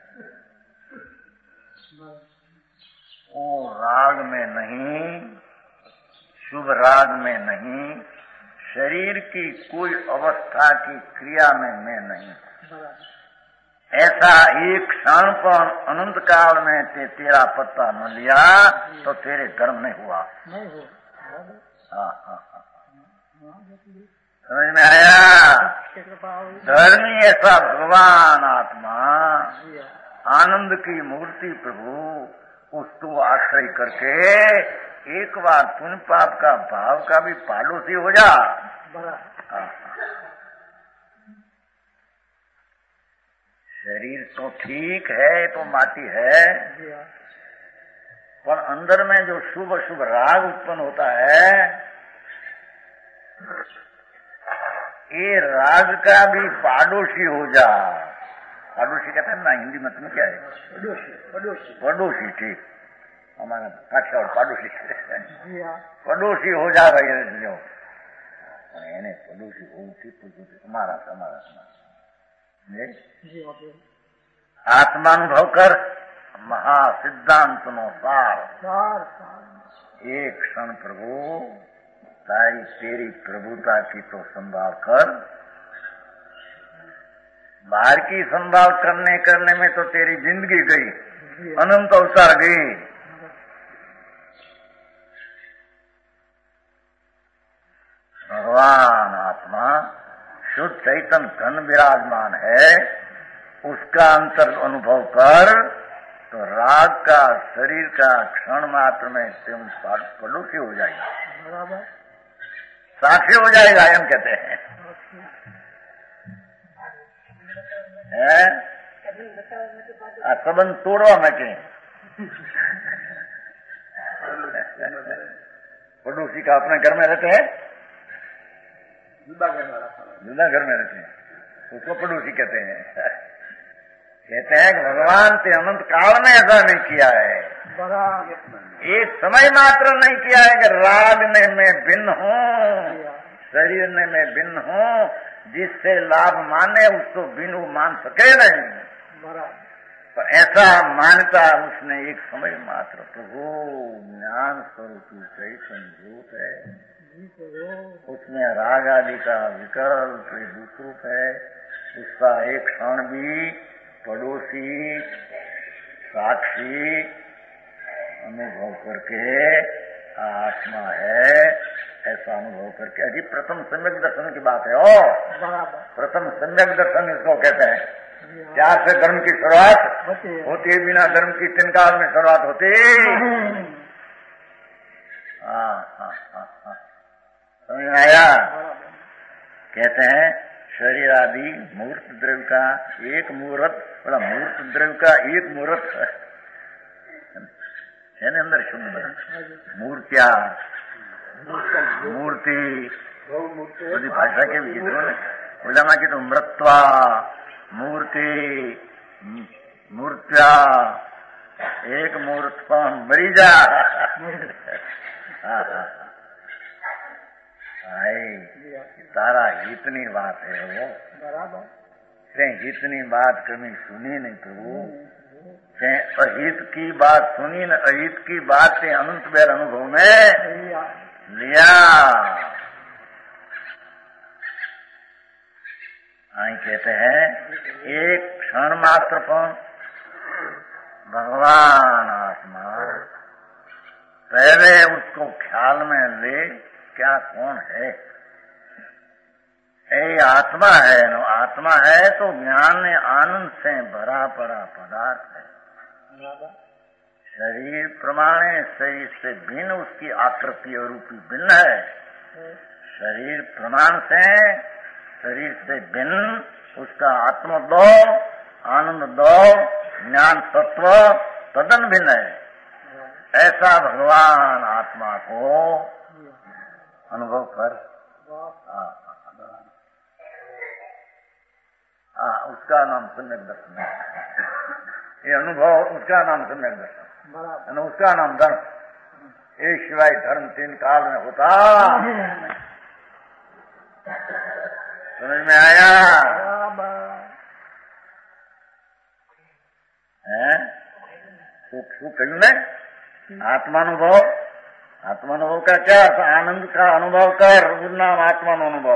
वो राग में नहीं, शुभ राग में नहीं, शरीर की कोई अवस्था की क्रिया में मैं नहीं। ऐसा एक क्षण पर अनंत काल में तेरा पत्ता न लिया तो तेरे कर्म नहीं हुआ। हाँ, समझ में आया? धर्मी ऐसा भगवान आत्मा आनंद की मूर्ति प्रभु उसको आश्रय करके एक बार पुण्य पाप का भाव का भी पाडोसी हो जा। शरीर तो ठीक है, तो माटी है, पर अंदर में जो शुभ शुभ राग उत्पन्न होता है, ये राग का भी पाडोशी हो जा। पाडोशी कहते हैं ना, हिंदी मत में क्या है? पड़ोसी। ठीक, हमारा काठियावाड़ पाडोशी पड़ोसी हो जा भाई जो पड़ोसी हो हमारा आत्मानुभव कर महासिद्धांत नो सार। एक क्षण प्रभु तेरी प्रभुता की तो संभाल कर, बाहर की संभाल करने में तो तेरी जिंदगी गई, अनंत अवतार गई। भगवान आत्मा शुद्ध चैतन्य घन विराजमान है, उसका अंतर अनुभव कर तो राग का शरीर का क्षण मात्र में तुम पड़ोसी हो जाएगा, साक्षी हो जाएगा। हम कहते हैं संबंध तोड़वा में के पड़ोसी का अपने घर में रहते हैं, जुदा घर में रहते हैं, उसको पड़ोसी कहते हैं। कहते हैं कि भगवान से अनंत काल में ऐसा नहीं किया है, एक समय मात्र नहीं किया है कि राग ने मैं भिन्न हूँ, शरीर ने मैं भिन्न हूँ, जिससे लाभ माने उसको भिन्न मान सके नहीं। पर ऐसा मानता उसने एक समय मात्र प्रभु ज्ञान स्वरूप चैतन्य रूप है, उसमें राग आदि का विकल्प दूसरूप है, उसका एक क्षण भी पड़ोसी साक्षी अनुभव करके आत्मा है, ऐसा अनुभव करके अभी प्रथम सम्यक दर्शन की बात है। प्रथम सम्यक दर्शन इसको कहते हैं। प्यार से धर्म की शुरुआत होती है, बिना धर्म की तिनकार में शुरुआत होती। समझ में आया? कहते हैं शरीर आदि मूर्त द्रव्य का एक मूर्त, बोला मूर्त द्रव्य का एक मूर्त है ना, अंदर शुद्ध बना मूर्तिया मूर्ति बड़ी भाषा के बोला कि तो मृत्वा मूर्ति मूर्त्या एक मूर्त पर मरी जा। तारा इतनी बात है वो बराबर, इतनी बात कभी सुनी नहीं प्रभु, अहित की बात सुनी न, अहित की बात से अनंत बेर अनुभव में लिया। आई कहते हैं एक क्षण मात्र पर भगवान आत्मा पहले उसको ख्याल में ले, क्या कौन है? ये आत्मा है, नो आत्मा है तो ज्ञान ने आनंद से भरा पड़ा पदार्थ है। शरीर प्रमाणे शरीर से भिन्न उसकी आकृति और रूपी भिन्न है। शरीर प्रमाण से शरीर से भिन्न उसका आत्मदो आनंद दो, ज्ञान तत्व तदन भिन्न है। ऐसा भगवान आत्मा को अनुभव कर। उसका नाम सम्यक दर्शन है। ये अनुभव उसका नाम सम्यक दर्शन और उसका नाम धर्म। एक शिवाय धर्म 3 काल में होता। समझ में आया? શું કહ્યું ને? આત્માનુભવ का क्या अर्थ? आनंद का अनुभव कर, नाम आत्मा अनुभव।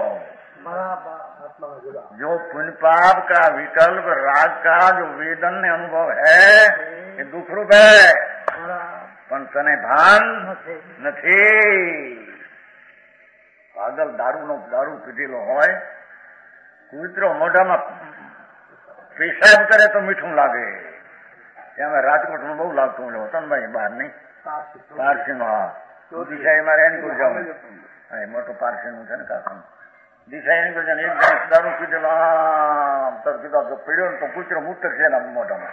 जो पुण्य पाप का विकल्प राग का जो वेदन अनुभव है ये दुख रूप है, पण तने भान નથી। પાગલ દારૂ પીધેલો હોય, કૂતરો મોઢામાં પેશાબ કરે તો મીઠું લાગે। ત્યાં રાજકોટમાં બહુ લાગતું હતો ને ભાઈ, બહાર નહીં પારસીમાં દિશાએ મારે એની કોઈ જાઉં મોટો પારસીનું છે ને કાકા દિશા એની કોઈ એક જણ દારૂ પીધેલો આમ કીધા જો પીડ્યો ને તો કૂતરો મૂતર છે ને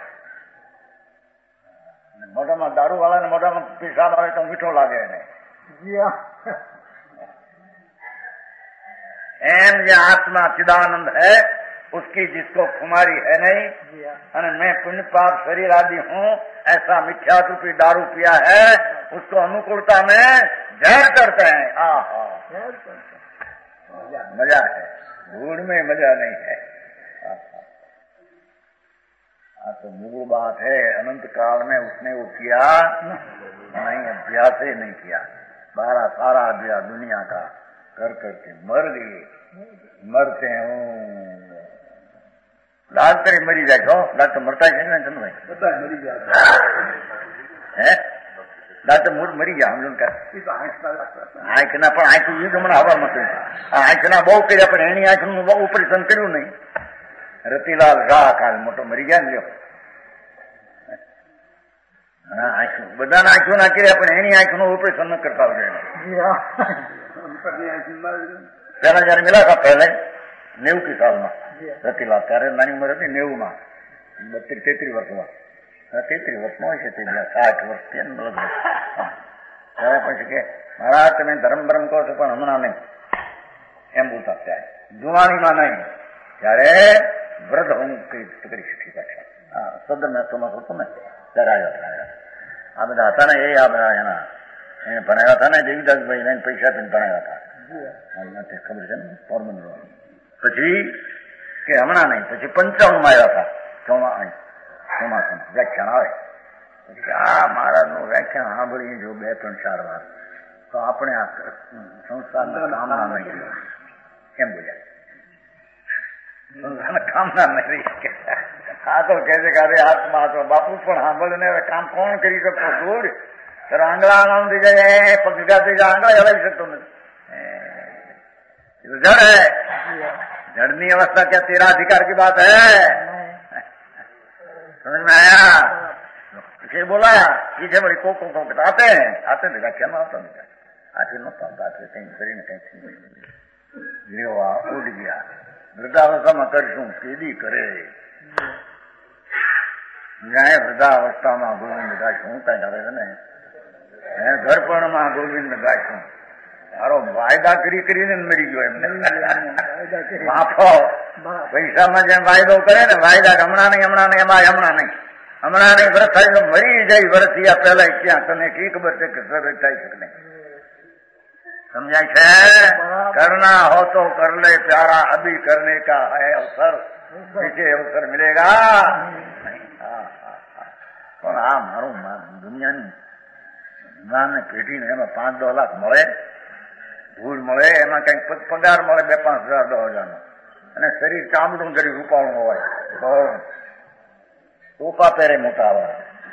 મોઢામાં દારૂ વાળાને મોઢામાં પેશાબ આવે તો મીઠો લાગે એને। एम ये आत्मा चिदानंद है, उसकी जिसको खुमारी है नहीं, और मैं पुण्य पाप शरीर आदि हूँ, ऐसा मिथ्या रूपी दारू पिया है, उसको अनुकूलता में जहर करते हैं। मजा है, धूड़ में मजा नहीं है। तो मूल बात है, अनंत काल में उसने वो किया नहीं, अभ्यास ही नहीं किया। सारा अभ्यास दुनिया का कर करके मर गए। मरते हूँ डॉक्टर मरी जाए छो, डॉक्टर मरता है ना चंद भाई, मरी जाए डॉक्टर मरी गया हम लोग का आंखना पण आंख हमारा हवा मत आंखना बहु कर्या पण एनी आंखનું ઓપરેશન કર્યું નહીં। રતિલાલ શાહ કાલ મોટો મરી ગયા ને લ્યો, બધાના આંખોના કર્યા પણ એની આંખનું ઓપરેશન ન કરતા હોય। पहला जયારે मिला था पहले 90 की साल में रतिलाल, ત્યારે નાની ઉંમર હતી 90 માં, 32-33 વર્ષમાં, 33 વર્ષમાં હોય છે તે 60 વર્ષ થયા ને લગભગ। ત્યારે પછી કે મહારાજ તમે ધર્મ કહો છો પણ હમણાં નહીં, એમ બોલતા ત્યારે જુવાનીમાં નહીં, ત્યારે વૃદ્ધ હું કરી શકી પાછા સદર મેં હતો ને ત્યારે આવ્યા। આ બધા હતા ને, આ બધા એના એને ભણાવ્યા હતા ને દેવીદાસભાઈ, એને પૈસા આપીને ભણાવ્યા હતા, ખબર છે ને પોરબંદર। પછી કે હમણાં નહીં, પછી 55 માં આવ્યા હતા ચોમાસામાં વ્યાખ્યાન આવે, પછી આ મહારાજનું વ્યાખ્યાન સાંભળીએ જો 2-3-4 વાર તો આપણે આ સંસારના કામના નહીં એમ બોલ્યા, સંસારના કામના નહીં। આ તો કહે છે કે અરે આત્મા તો બાપુ પણ સાંભળે ને કામ કોણ કરી શકતો? દૂર ત્યારે આંગળા આમ થઈ જાય, પગા થઈ જાય, આંગળા હલાવી શકતો નથી। तो जड़ है, जड़नी अवस्था क्या तेरा अधिकार की बात है? समझ में आया? इसे बोला पीछे बड़ी को आते हैं व्याख्या में आता नहीं, आते न आते कहीं शरीर में कहीं उड़ गया। वृद्धावस्था में करशू केदी करे न्याय वृद्धावस्था में गोविंद गाशू कहीं આવે ને ઘરપણ માં ગોવિંદ ગાશू મારો વાયદા કરીને મરી ગયો એમને માફો પૈસામાં જેમ વાયદો કરે ને વાયદા હમણાં નહીં વ્રત થાય તો મરી જાય વ્રત થયા પહેલા ક્યાં તને કી ખબર છે કે સર થાય શકે નહીં। समझाई है? करना हो तो कर ले प्यारा, अभी करने का है अवसर, पीछे अवसर मिलेगा नहीं। પણ આ મારું દુનિયાની નાની પેઢીને એમાં 5-10 લાખ મળે, ભૂલ મળે, એમાં કઈક પગાર મળે 2-5 હજાર 10,000 નો, અને શરીર ચામડું જરી રૂપાળું હોય તો ટોપા પહેરે મોટા આવે,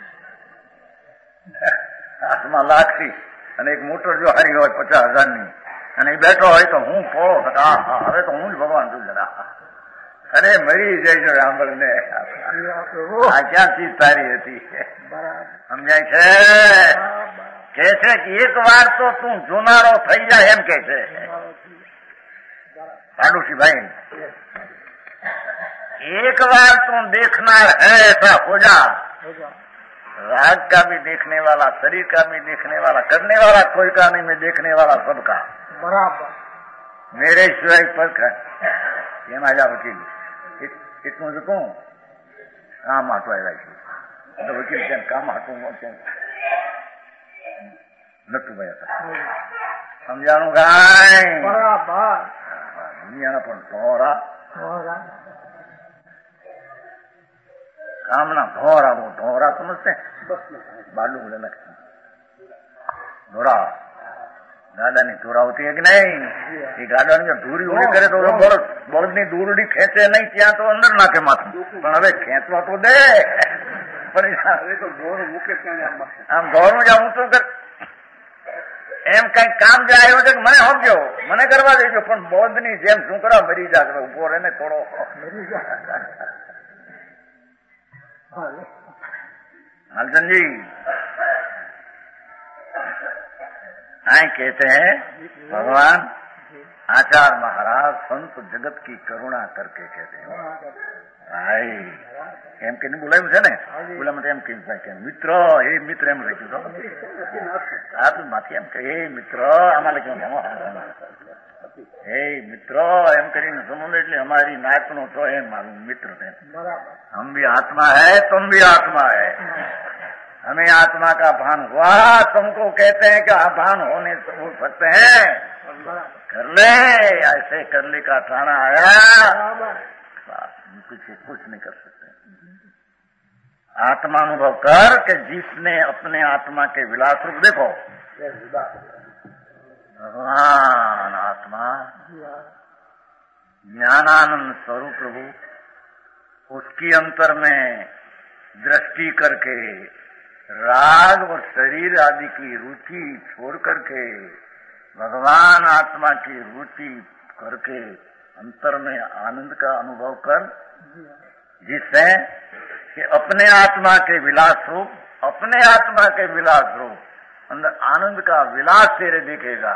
હાથમાં લાખથી, અને એક મોટર જો હારી હોય 50,000 ની, અને એ બેઠો હોય તો હું પોળો હવે તો હું જ ભગવાન છું જરા, અરે મરી જાય છે સાંભળને આ ક્યાં ચીજ સારી હતી સમજાય છે? કે છે કે એક વાર તો તું જોનારો થઈ જાય એમ કે છે પાડોશી ભાઈ, एक बार तू देखना है ऐसा हो जा। राग का भी देखने वाला, शरीर का भी देखने वाला, करने वाला कोई का नहीं, मैं देखने वाला सबका बराबर मेरे सिवाय परख है। ये माजा वकील इतनु जो कहूं काम आटो આવ્યા છે तो वकील क्या काम आटो नतु भाई समझाणु गाय बराबर दुनिया पण धोरा कामना धोरा, वो धोरा समझते बालू बोले धोरा दादा ની ધોરા होती है कि नहीं? ये गाड़ा जो धूरी उड़ी करे तो बળદ ની દૂરડી ખેંચે નહીં, ત્યાં તો અંદર નાખે માથું, પણ હવે ખેંચવા તો દે. આમ ધોરું જાઉં તો એમ કઈ કામ જે આવ્યો છે કે મને સમજો, મને કરવા દેજો, પણ બળદ ની જેમ શું કરવા મરી જા ઉભો રહે ને થોડો. हलचंद जी आए कहते हैं भगवान आचार्य महाराज संत जगत की करुणा करके कहते हैं भाई एम के नहीं बोला ने बोला मत एम के मित्र हे मित्र एम रही आप माथी एम हे मित्र आमा क्यों हे मित्र एम કરીને સમુદ્ર એટલે અમારી નાતનો છો એમ મારું મિત્ર છે. हम भी आत्मा है, तुम भी आत्मा है, हमें आत्मा का भान हुआ, तुमको कहते हैं कि भान होने हो सकते हैं, कर ले, ऐसे करने का ठाना आया, कुछ नहीं कर सकते. आत्मा अनुभव कर कि जिसने अपने आत्मा के विलास रूप देखो भगवान आत्मा ज्ञानानंद स्वरूप प्रभु, उसकी अंतर में दृष्टि करके राग और शरीर आदि की रुचि छोड़ करके भगवान आत्मा की रुचि करके अंतर में आनंद का अनुभव कर, जिससे कि अपने आत्मा के विलास रूप, अपने आत्मा के विलास रूप अंदर आनंद का विलास तेरे दिखेगा.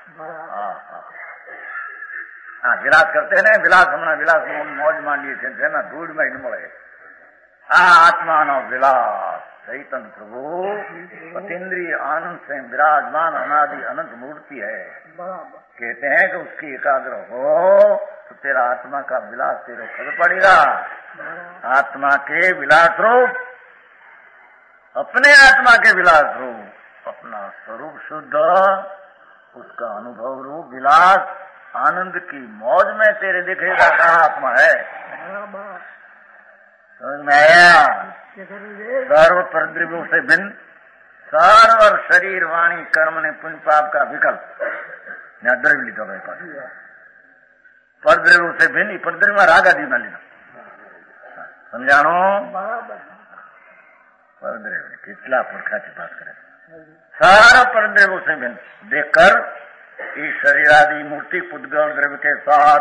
हाँ विलास करते हैं विलास हमारा विलास मौज मान लिए थे ना दूध में न મળે. आत्मा नो विलास चैतन्य प्रभु पतेंद्रीय आनंद से विराजमान अनादि अनंत मूर्ति है. कहते हैं कि उसकी एकाग्र हो तो तेरा आत्मा का विलास तेरे खबर पड़ेगा. आत्मा के विलास रूप, अपने आत्मा के विलास रूप, अपना स्वरूप शुद्ध, उसका अनुभव रूप विलास आनंद की मौज में तेरे दिखेगा. कहा आत्मा है समझ में आया? सर्व परद्रव्यों से भिन्न, सर्व शरीर वाणी कर्म ने पुण्य पाप का विकल्प द्रव्य लीधो भाई पास परद्रव्यों से भिन्न परद्रव्य में राग आदि में लीधो समझाणो परद्रव्य कितना पुरखा की बात करे. सारा परद्रव्यों से भिन्न देखकर इस शरीर आदि मूर्ति पुद्गल द्रव्य के साथ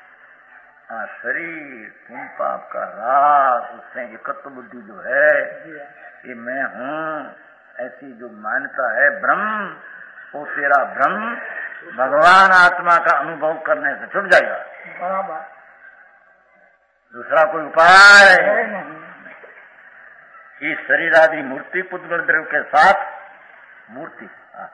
शरीर पुण्य पाप का राग, उससे एकत्व बुद्धि जो है कि मैं हूँ ऐसी जो मान्यता है ब्रह्म, वो तेरा ब्रह्म भगवान आत्मा का अनुभव करने से छूट जाएगा. दूसरा कोई उपाय इस शरीर आदि मूर्ति पुद्गल द्रव्य के साथ मूर्ति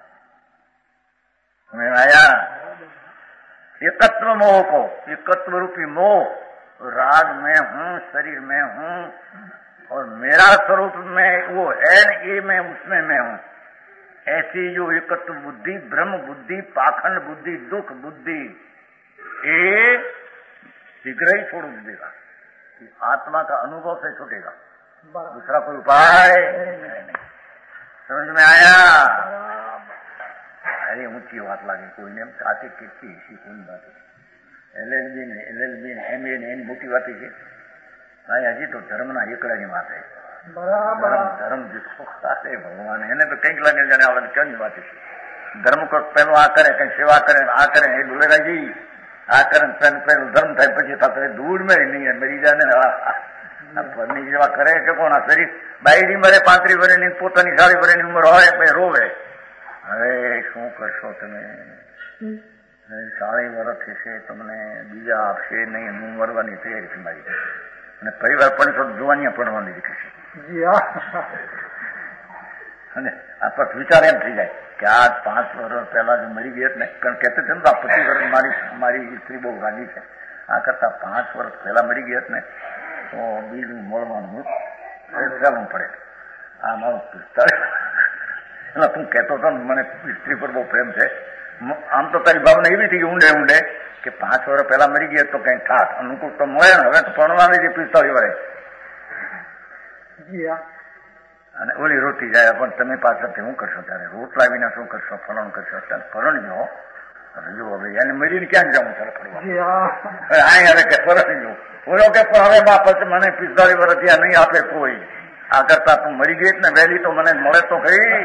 में आया एकत्व मोह को, एकत्व रूपी मोह, राग में हूँ, शरीर में हूँ और मेरा स्वरूप में वो है, ये मैं उसमें मैं हूँ, ऐसी जो एकत्व बुद्धि, ब्रह्म बुद्धि, पाखंड बुद्धि, दुख बुद्धि, ये शीघ्र ही छोड़ देगा. आत्मा का अनुभव से छूटेगा. दूसरा कोई उपाय नहीं. समझ में आया? अरे ऊंची बात लागे कोई ने आते કેટલી શીખવાની વાત છે. LLB ને MA ને એની મોટી વાત છે ભાઈ. હજી તો ધર્મના એકડાની વાત છે. ધર્મ जिसको खाते भगवान એને તો કંઈક લાગે જાણે આપણે કેવી વાત છે. ધર્મ को પહેલો આ કરે, કંઈ સેવા કરે, આ કરે, એ બોલેલા જી આ કરે પહેલું ધર્મ થાય પછી થશે ધૂળ में नहीं है મરી જાને પરની સેવા કરે કે કોણ આ શરીર બાયડી મરે 35 વર્ષની પોતાની 40 વર્ષની ઉંમર હોય પછી રોવે. હવે શું કરશો તમે? 40 વર્ષ થશે તમને બીજા આપશે નહીં, હું મરવાની તૈયારી મારી. અને પરિવાર પણ તો જોવાની પડવાની દીધી છે. જી હા. અને આ પર વિચાર એમ થઈ જાય કે આ 5 વર્ષ પહેલા જો મરી ગઈ ને, કારણ કહેते थे ને 25 વર્ષ મારી સ્ત્રી બહુ રાજી છે, આ કરતા 5 વર્ષ પહેલા મરી ગઈ ને તો બીજું મળવાનું સહેલું પડે. આ મારું 45 તું કહેતો હતો ને મને સ્ત્રી પર બહુ પ્રેમ છે, આમ તો તારી ભાવના એવી થઈ ઊંડે ઊંડે કે 5 વર્ષ પહેલા મરી ગઈ તો કઈ ઠાઠ અનુકૂળ તો મળે ને, હવે તો ભણવાની છે 45 વર્ષ. જી હા. અને ઓલી રોટી જાય પણ તમે પાછળથી શું કરશો, ત્યારે રોટલા વિના શું કરશો, ફરણ કરશો, ત્યારે ફરણજો જુઓ ભાઈ એને મળીને ક્યાં જાઉં ચાલો ફરવા. હવે કે ફરણજો બોલો કે પણ હવે બાપ મને 45 વર્ષ ત્યાં નહીં આપે કોઈ, આ કરતા તું મરી ગઈ ને વહેલી તો મને મળે તો ખરી.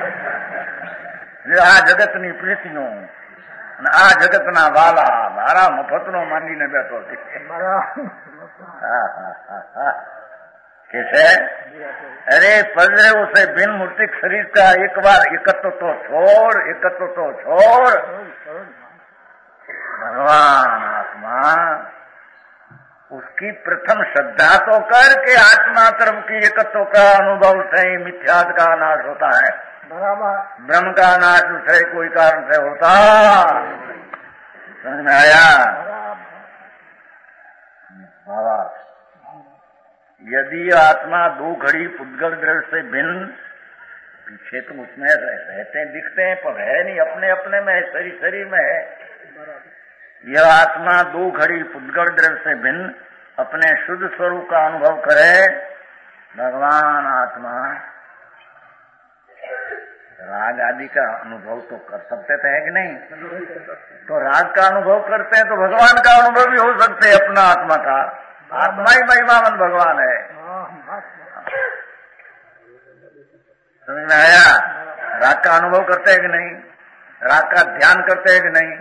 આ જગતની પ્રીતિનું અને આ જગતના વાલા મારા મફતનો માંડીને બેઠો છે. कैसे? अरे पजरे उसे बिन मूर्तिक शरीर का एक बार एकत्व तो छोड़ भगवान आत्मा उसकी प्रथम श्रद्धा तो कर के आत्मा तरफ की एकत्व का अनुभव से ही मिथ्याद का नाश होता है. बराबर. ब्रह्म का नाश दूसरे कोई कारण से होता. समझ में आया? बाबा यदि आत्मा 2 घड़ी पुद्गल द्रव्य से भिन्न, पीछे तो उसमें रहते हैं दिखते हैं पर है नहीं, अपने अपने में है, शरीर में है. यह आत्मा 2 घड़ी पुद्गल द्रव्य से भिन्न अपने शुद्ध स्वरूप का अनुभव करे. भगवान आत्मा राग आदि का अनुभव तो कर सकते थे कि नहीं? तो राग का अनुभव करते हैं तो भगवान का अनुभव भी हो सकते है. अपना आत्मा का आत्मा ही महिमामंद भगवान है. समझ में आया? राग का अनुभव करते हैं कि नहीं? राग का ध्यान करते हैं कि नहीं?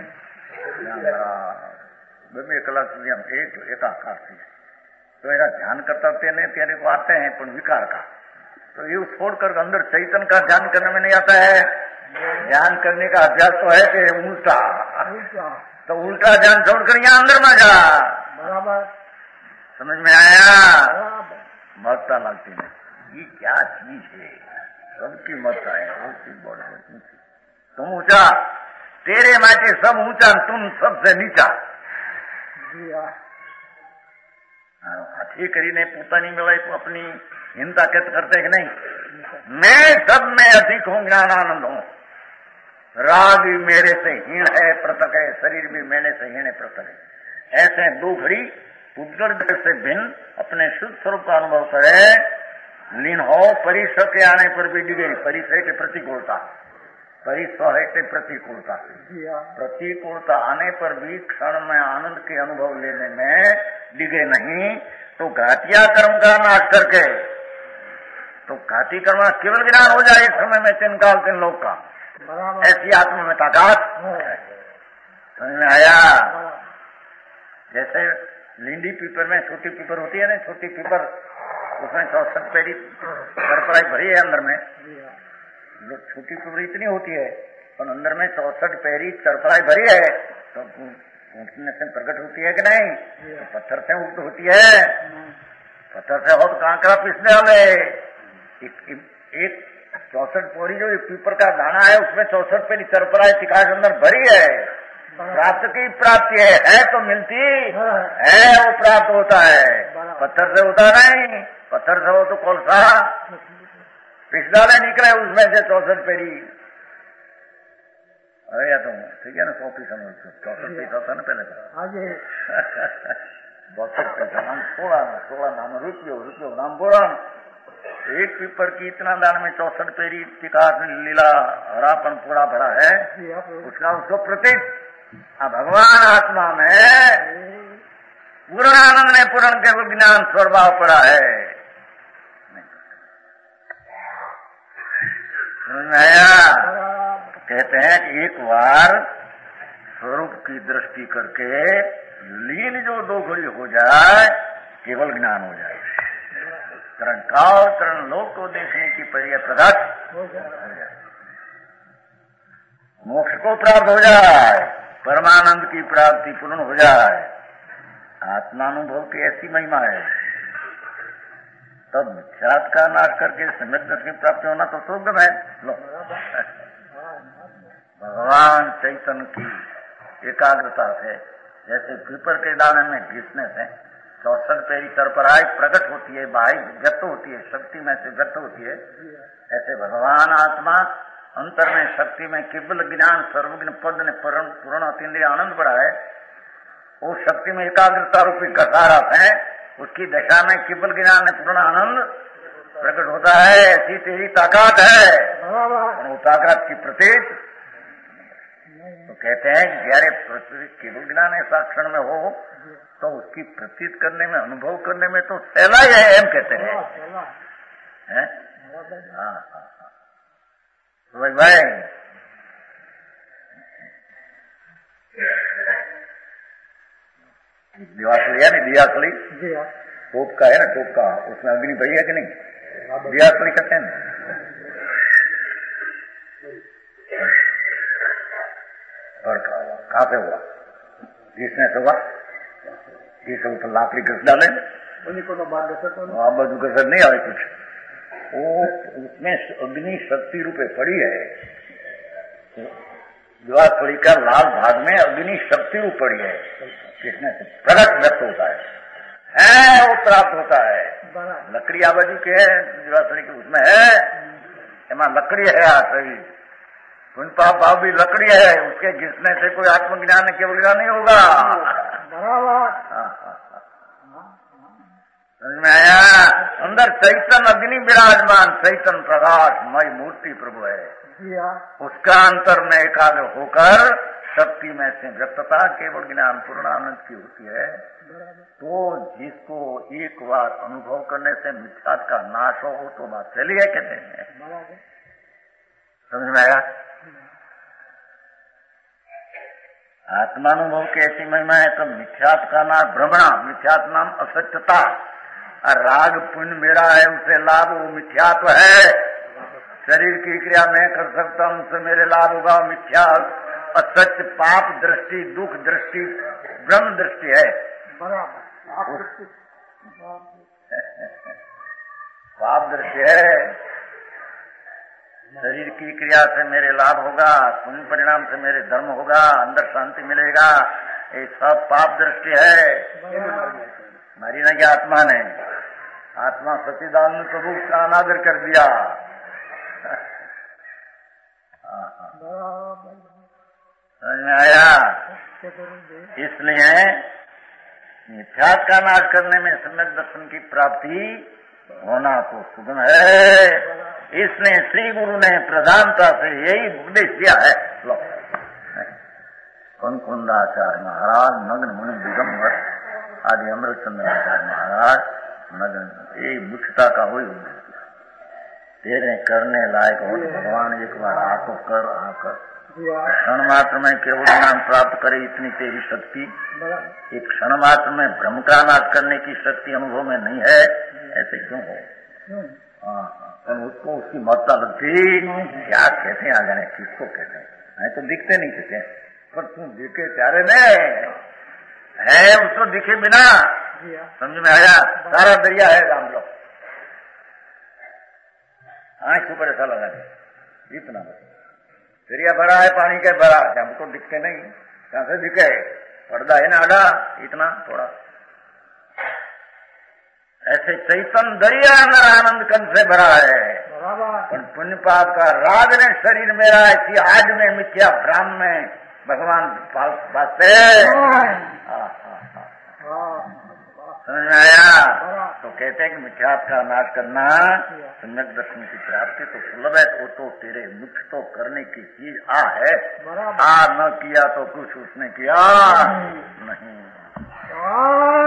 2 કલાક સુધી આમ એકાકાર થઈ જાય તો એના ધ્યાન કરતા ત્યારે तो आते हैं पर विकार का, तो ये छोड़कर अंदर चैतन्य का ध्यान करने में नहीं आता है. ध्यान करने का अभ्यास तो है कि उल्टा, तो उल्टा ध्यान छोड़कर यहाँ अंदर में जा. बराबर. समझ में आया? महत्ता लगती है. ये क्या चीज है? सबकी महत्ता है. तुम ऊंचा, तेरे माटे सब ऊंचा, तुम सबसे नीचा. हाथी કરીને પોતાની મેળાઈ अपनी हिंसा व्यक्त करते कि नहीं? मैं सब में अधिक हूँ, ज्ञानानंद हूँ. राग भी मेरे से हीन है, पृथक है. शरीर भी मेरे से हीन है, पृथक है. ऐसे 2 घड़ी पुद्गल से भिन्न अपने शुद्ध स्वरूप का अनुभव करे. लीन हो परिसर के आने पर भी डिगे. परिसर के प्रतिकूलता, परिसर के प्रतिकूलता, प्रतिकूलता आने पर भी क्षण में आनंद के अनुभव लेने में डिगे नहीं. तो घाटिया कर्म का नाश करके, तो घाटी कर्म केवल ज्ञान हो जाए एक समय में 3 काल 3 लोक का. ऐसी आत्मा में ताकत. समझ में आया? जैसे लींडी पीपर में छोटी पीपर होती है ना, छोटी पीपर उसमें 64 पेरी सरपराई भरी है अंदर में. छोटी पीपर इतनी होती है पर अंदर में 64 पेरी सरपराई भरी है, तो ऊँटने से प्रकट होती है कि नहीं? तो पत्थर से उक्त होती है. पत्थर से हो तो कांकरा पीसने वाले. एक 64 पोरी जो पीपर का दाना है उसमें 64 पेरी सरपराई तिकाश अंदर भरी है. प्राप्त की प्राप्ति है तो मिलती है, वो प्राप्त होता है. पत्थर से होता नहीं. पत्थर से हो तो कोलसा पिछदाने निकले उसमें से 64 पेरी. अरे या तो ठीक है ना, 100 पैसा 64 पैसा था ना पहले तो. 62 पैसा नाम 16 नाम रुपये नाम बोला. एक पीपर की इतना दान में 64 पेरी टिकास लीला हरापन पूरा भरा है. उसको प्रतीक भगवान आत्मा में पूर्णानंद ने पूर्ण के ज्ञान स्वभाव पड़ा है. कहते हैं कि एक बार स्वरूप की दृष्टि करके लीन जो 2 घड़ी हो जाए केवल ज्ञान हो जाए. तरण काल तरण लोक को देखने की पर्याय प्रदत्त हो जाए. मोक्ष को प्राप्त हो जाए, परमानंद की प्राप्ति पूर्ण हो जाए. आत्मानुभव की ऐसी महिमा है. तब मिथ्यात्व का नाश करके सम्यक दर्शन की प्राप्ति होना तो स्वर्ग है। लो, भगवान चैतन्य की एकाग्रता से जैसे पीपर के दाने में घिसने से 64 पेरी तरपराई प्रकट होती है, बाहर व्यक्त होती है, शक्ति में से व्यक्त होती है, ऐसे भगवान आत्मा अंतर में शक्ति में केवल ज्ञान सर्वज्ञ पद ने पूर्ण अतीन्द्रिय आनंद बढ़ा है। वो शक्ति में एकाग्रता रूपी घसारा है, उसकी दशा में केवल ज्ञान में पूर्ण आनंद प्रकट होता है। ऐसी तेरी ताकत है, और वो ताकत की प्रतीक तो कहते हैं कि जયારે केवल ज्ञान ऐसा क्षण में हो तो उसकी प्रतीत करने में, अनुभव करने में तो सहला ही है, एम कहते हैं। हाँ भाई दिवासली है नहीं, दियासली टोप का है ना, टोप का उसमें अग्नि भई है कि नहीं, दियासली कहते हैं। भड़का हुआ कहाँ पे हुआ, जिसने से हुआ, जिसके ऊपर लाकड़ी घस डाले, बाजू कसर नहीं आए कुछ, वो उसमें अग्नि शक्ति रूपे पड़ी है। दिवासली का लाल भाग में अग्नि शक्ति रूप पड़ी है, जिसने से प्रकट व्यक्त होता है, वो प्राप्त होता है। लकड़ी आबादी के है दिवासली की, उसमें है, एमा लकड़ी है, सही पुण्य पाप भाव भी लकड़ी है, उसके घिसने से कोई आत्मज्ञान केवल ज्ञान नहीं होगा। समझ में आया? अंदर चैतन्य अग्नि विराजमान, चैतन्य प्रकाशमय मूर्ति प्रभु है, उसका अंतर में एकाग्र होकर शक्ति में से व्यक्तता केवल ज्ञान पूर्ण आनंद की होती है। तो जिसको एक बार अनुभव करने से मिथ्यात्व का नाश हो तो बात चली है, कहते हैं। समझ में आया? आत्मानुभव की ऐसी महिमा है तो मिथ्यात्व का नाम भ्रमणा, मिथ्यात्व नाम असत्यता, और राग पुण्य मेरा है उसे लाभ, वो मिथ्यात्व है। शरीर की क्रिया मैं कर सकता हूं उससे मेरे लाभ होगा, मिथ्या असत्य पाप दृष्टि, दुख दृष्टि, ब्रह्म दृष्टि है। पाप दृष्टि है, शरीर की क्रिया से मेरे लाभ होगा, पुण्य परिणाम से मेरे धर्म होगा, अंदर शांति मिलेगा, ये सब पाप दृष्टि है। मारी ना कि आत्मा ने, आत्मा सच्चिदानंद प्रभु का अनादर कर दिया। समझ में आया? इसलिए मिथ्यात्व का नाश करने में सम्यक दर्शन की प्राप्ति होना तो सुगम है। इसलिए श्री गुरु ने प्रधानता से यही उपदेश दिया है। कुंदाचार्य महाराज, मग्न मुनि दिगंबर आदि अमृतचंद्राचार्य महाराज मग्न, यही मुख्यता का वही उपदेश दिया। तेरे करने लायक हो भगवान एक बार आको कर, आकर क्षण मात्र में केवल ज्ञान प्राप्त करे, इतनी तेरी शक्ति एक क्षण मात्र में भ्रम का नाश करने की शक्ति अनुभव में नहीं है, ऐसे क्यों हो? उसको उसकी महत्ता लगती, क्या कहते हैं आगे, किसको कहते हैं? नहीं तो दिखते नहीं कहते, पर तुम दिखे प्यारे में है, उसको दिखे बिना। समझ में आया? सारा दरिया है राम लोग, आंख ऊपर ऐसा लगा दे, इतना दरिया भरा है, पानी का भरा है, हमको दिखते नहीं, कहां से दिखे? पर्दा है ना आधा, इतना थोड़ा। ऐसे चैतन्य दरिया अंदर आनंद कंद से भरा है, पर पुण्य पाप का राग ने शरीर मेरा ऐसी आज में मिथ्या भ्राम में भगवान वास्ते। समझ में आया? तो कहते हैं कि मिथ्यात्व का नाश करना सम्यक दर्शन की प्राप्ति तो सुलभ है, तो तेरे मुख्य तो करने की चीज है, न किया तो कुछ उसने किया नहीं।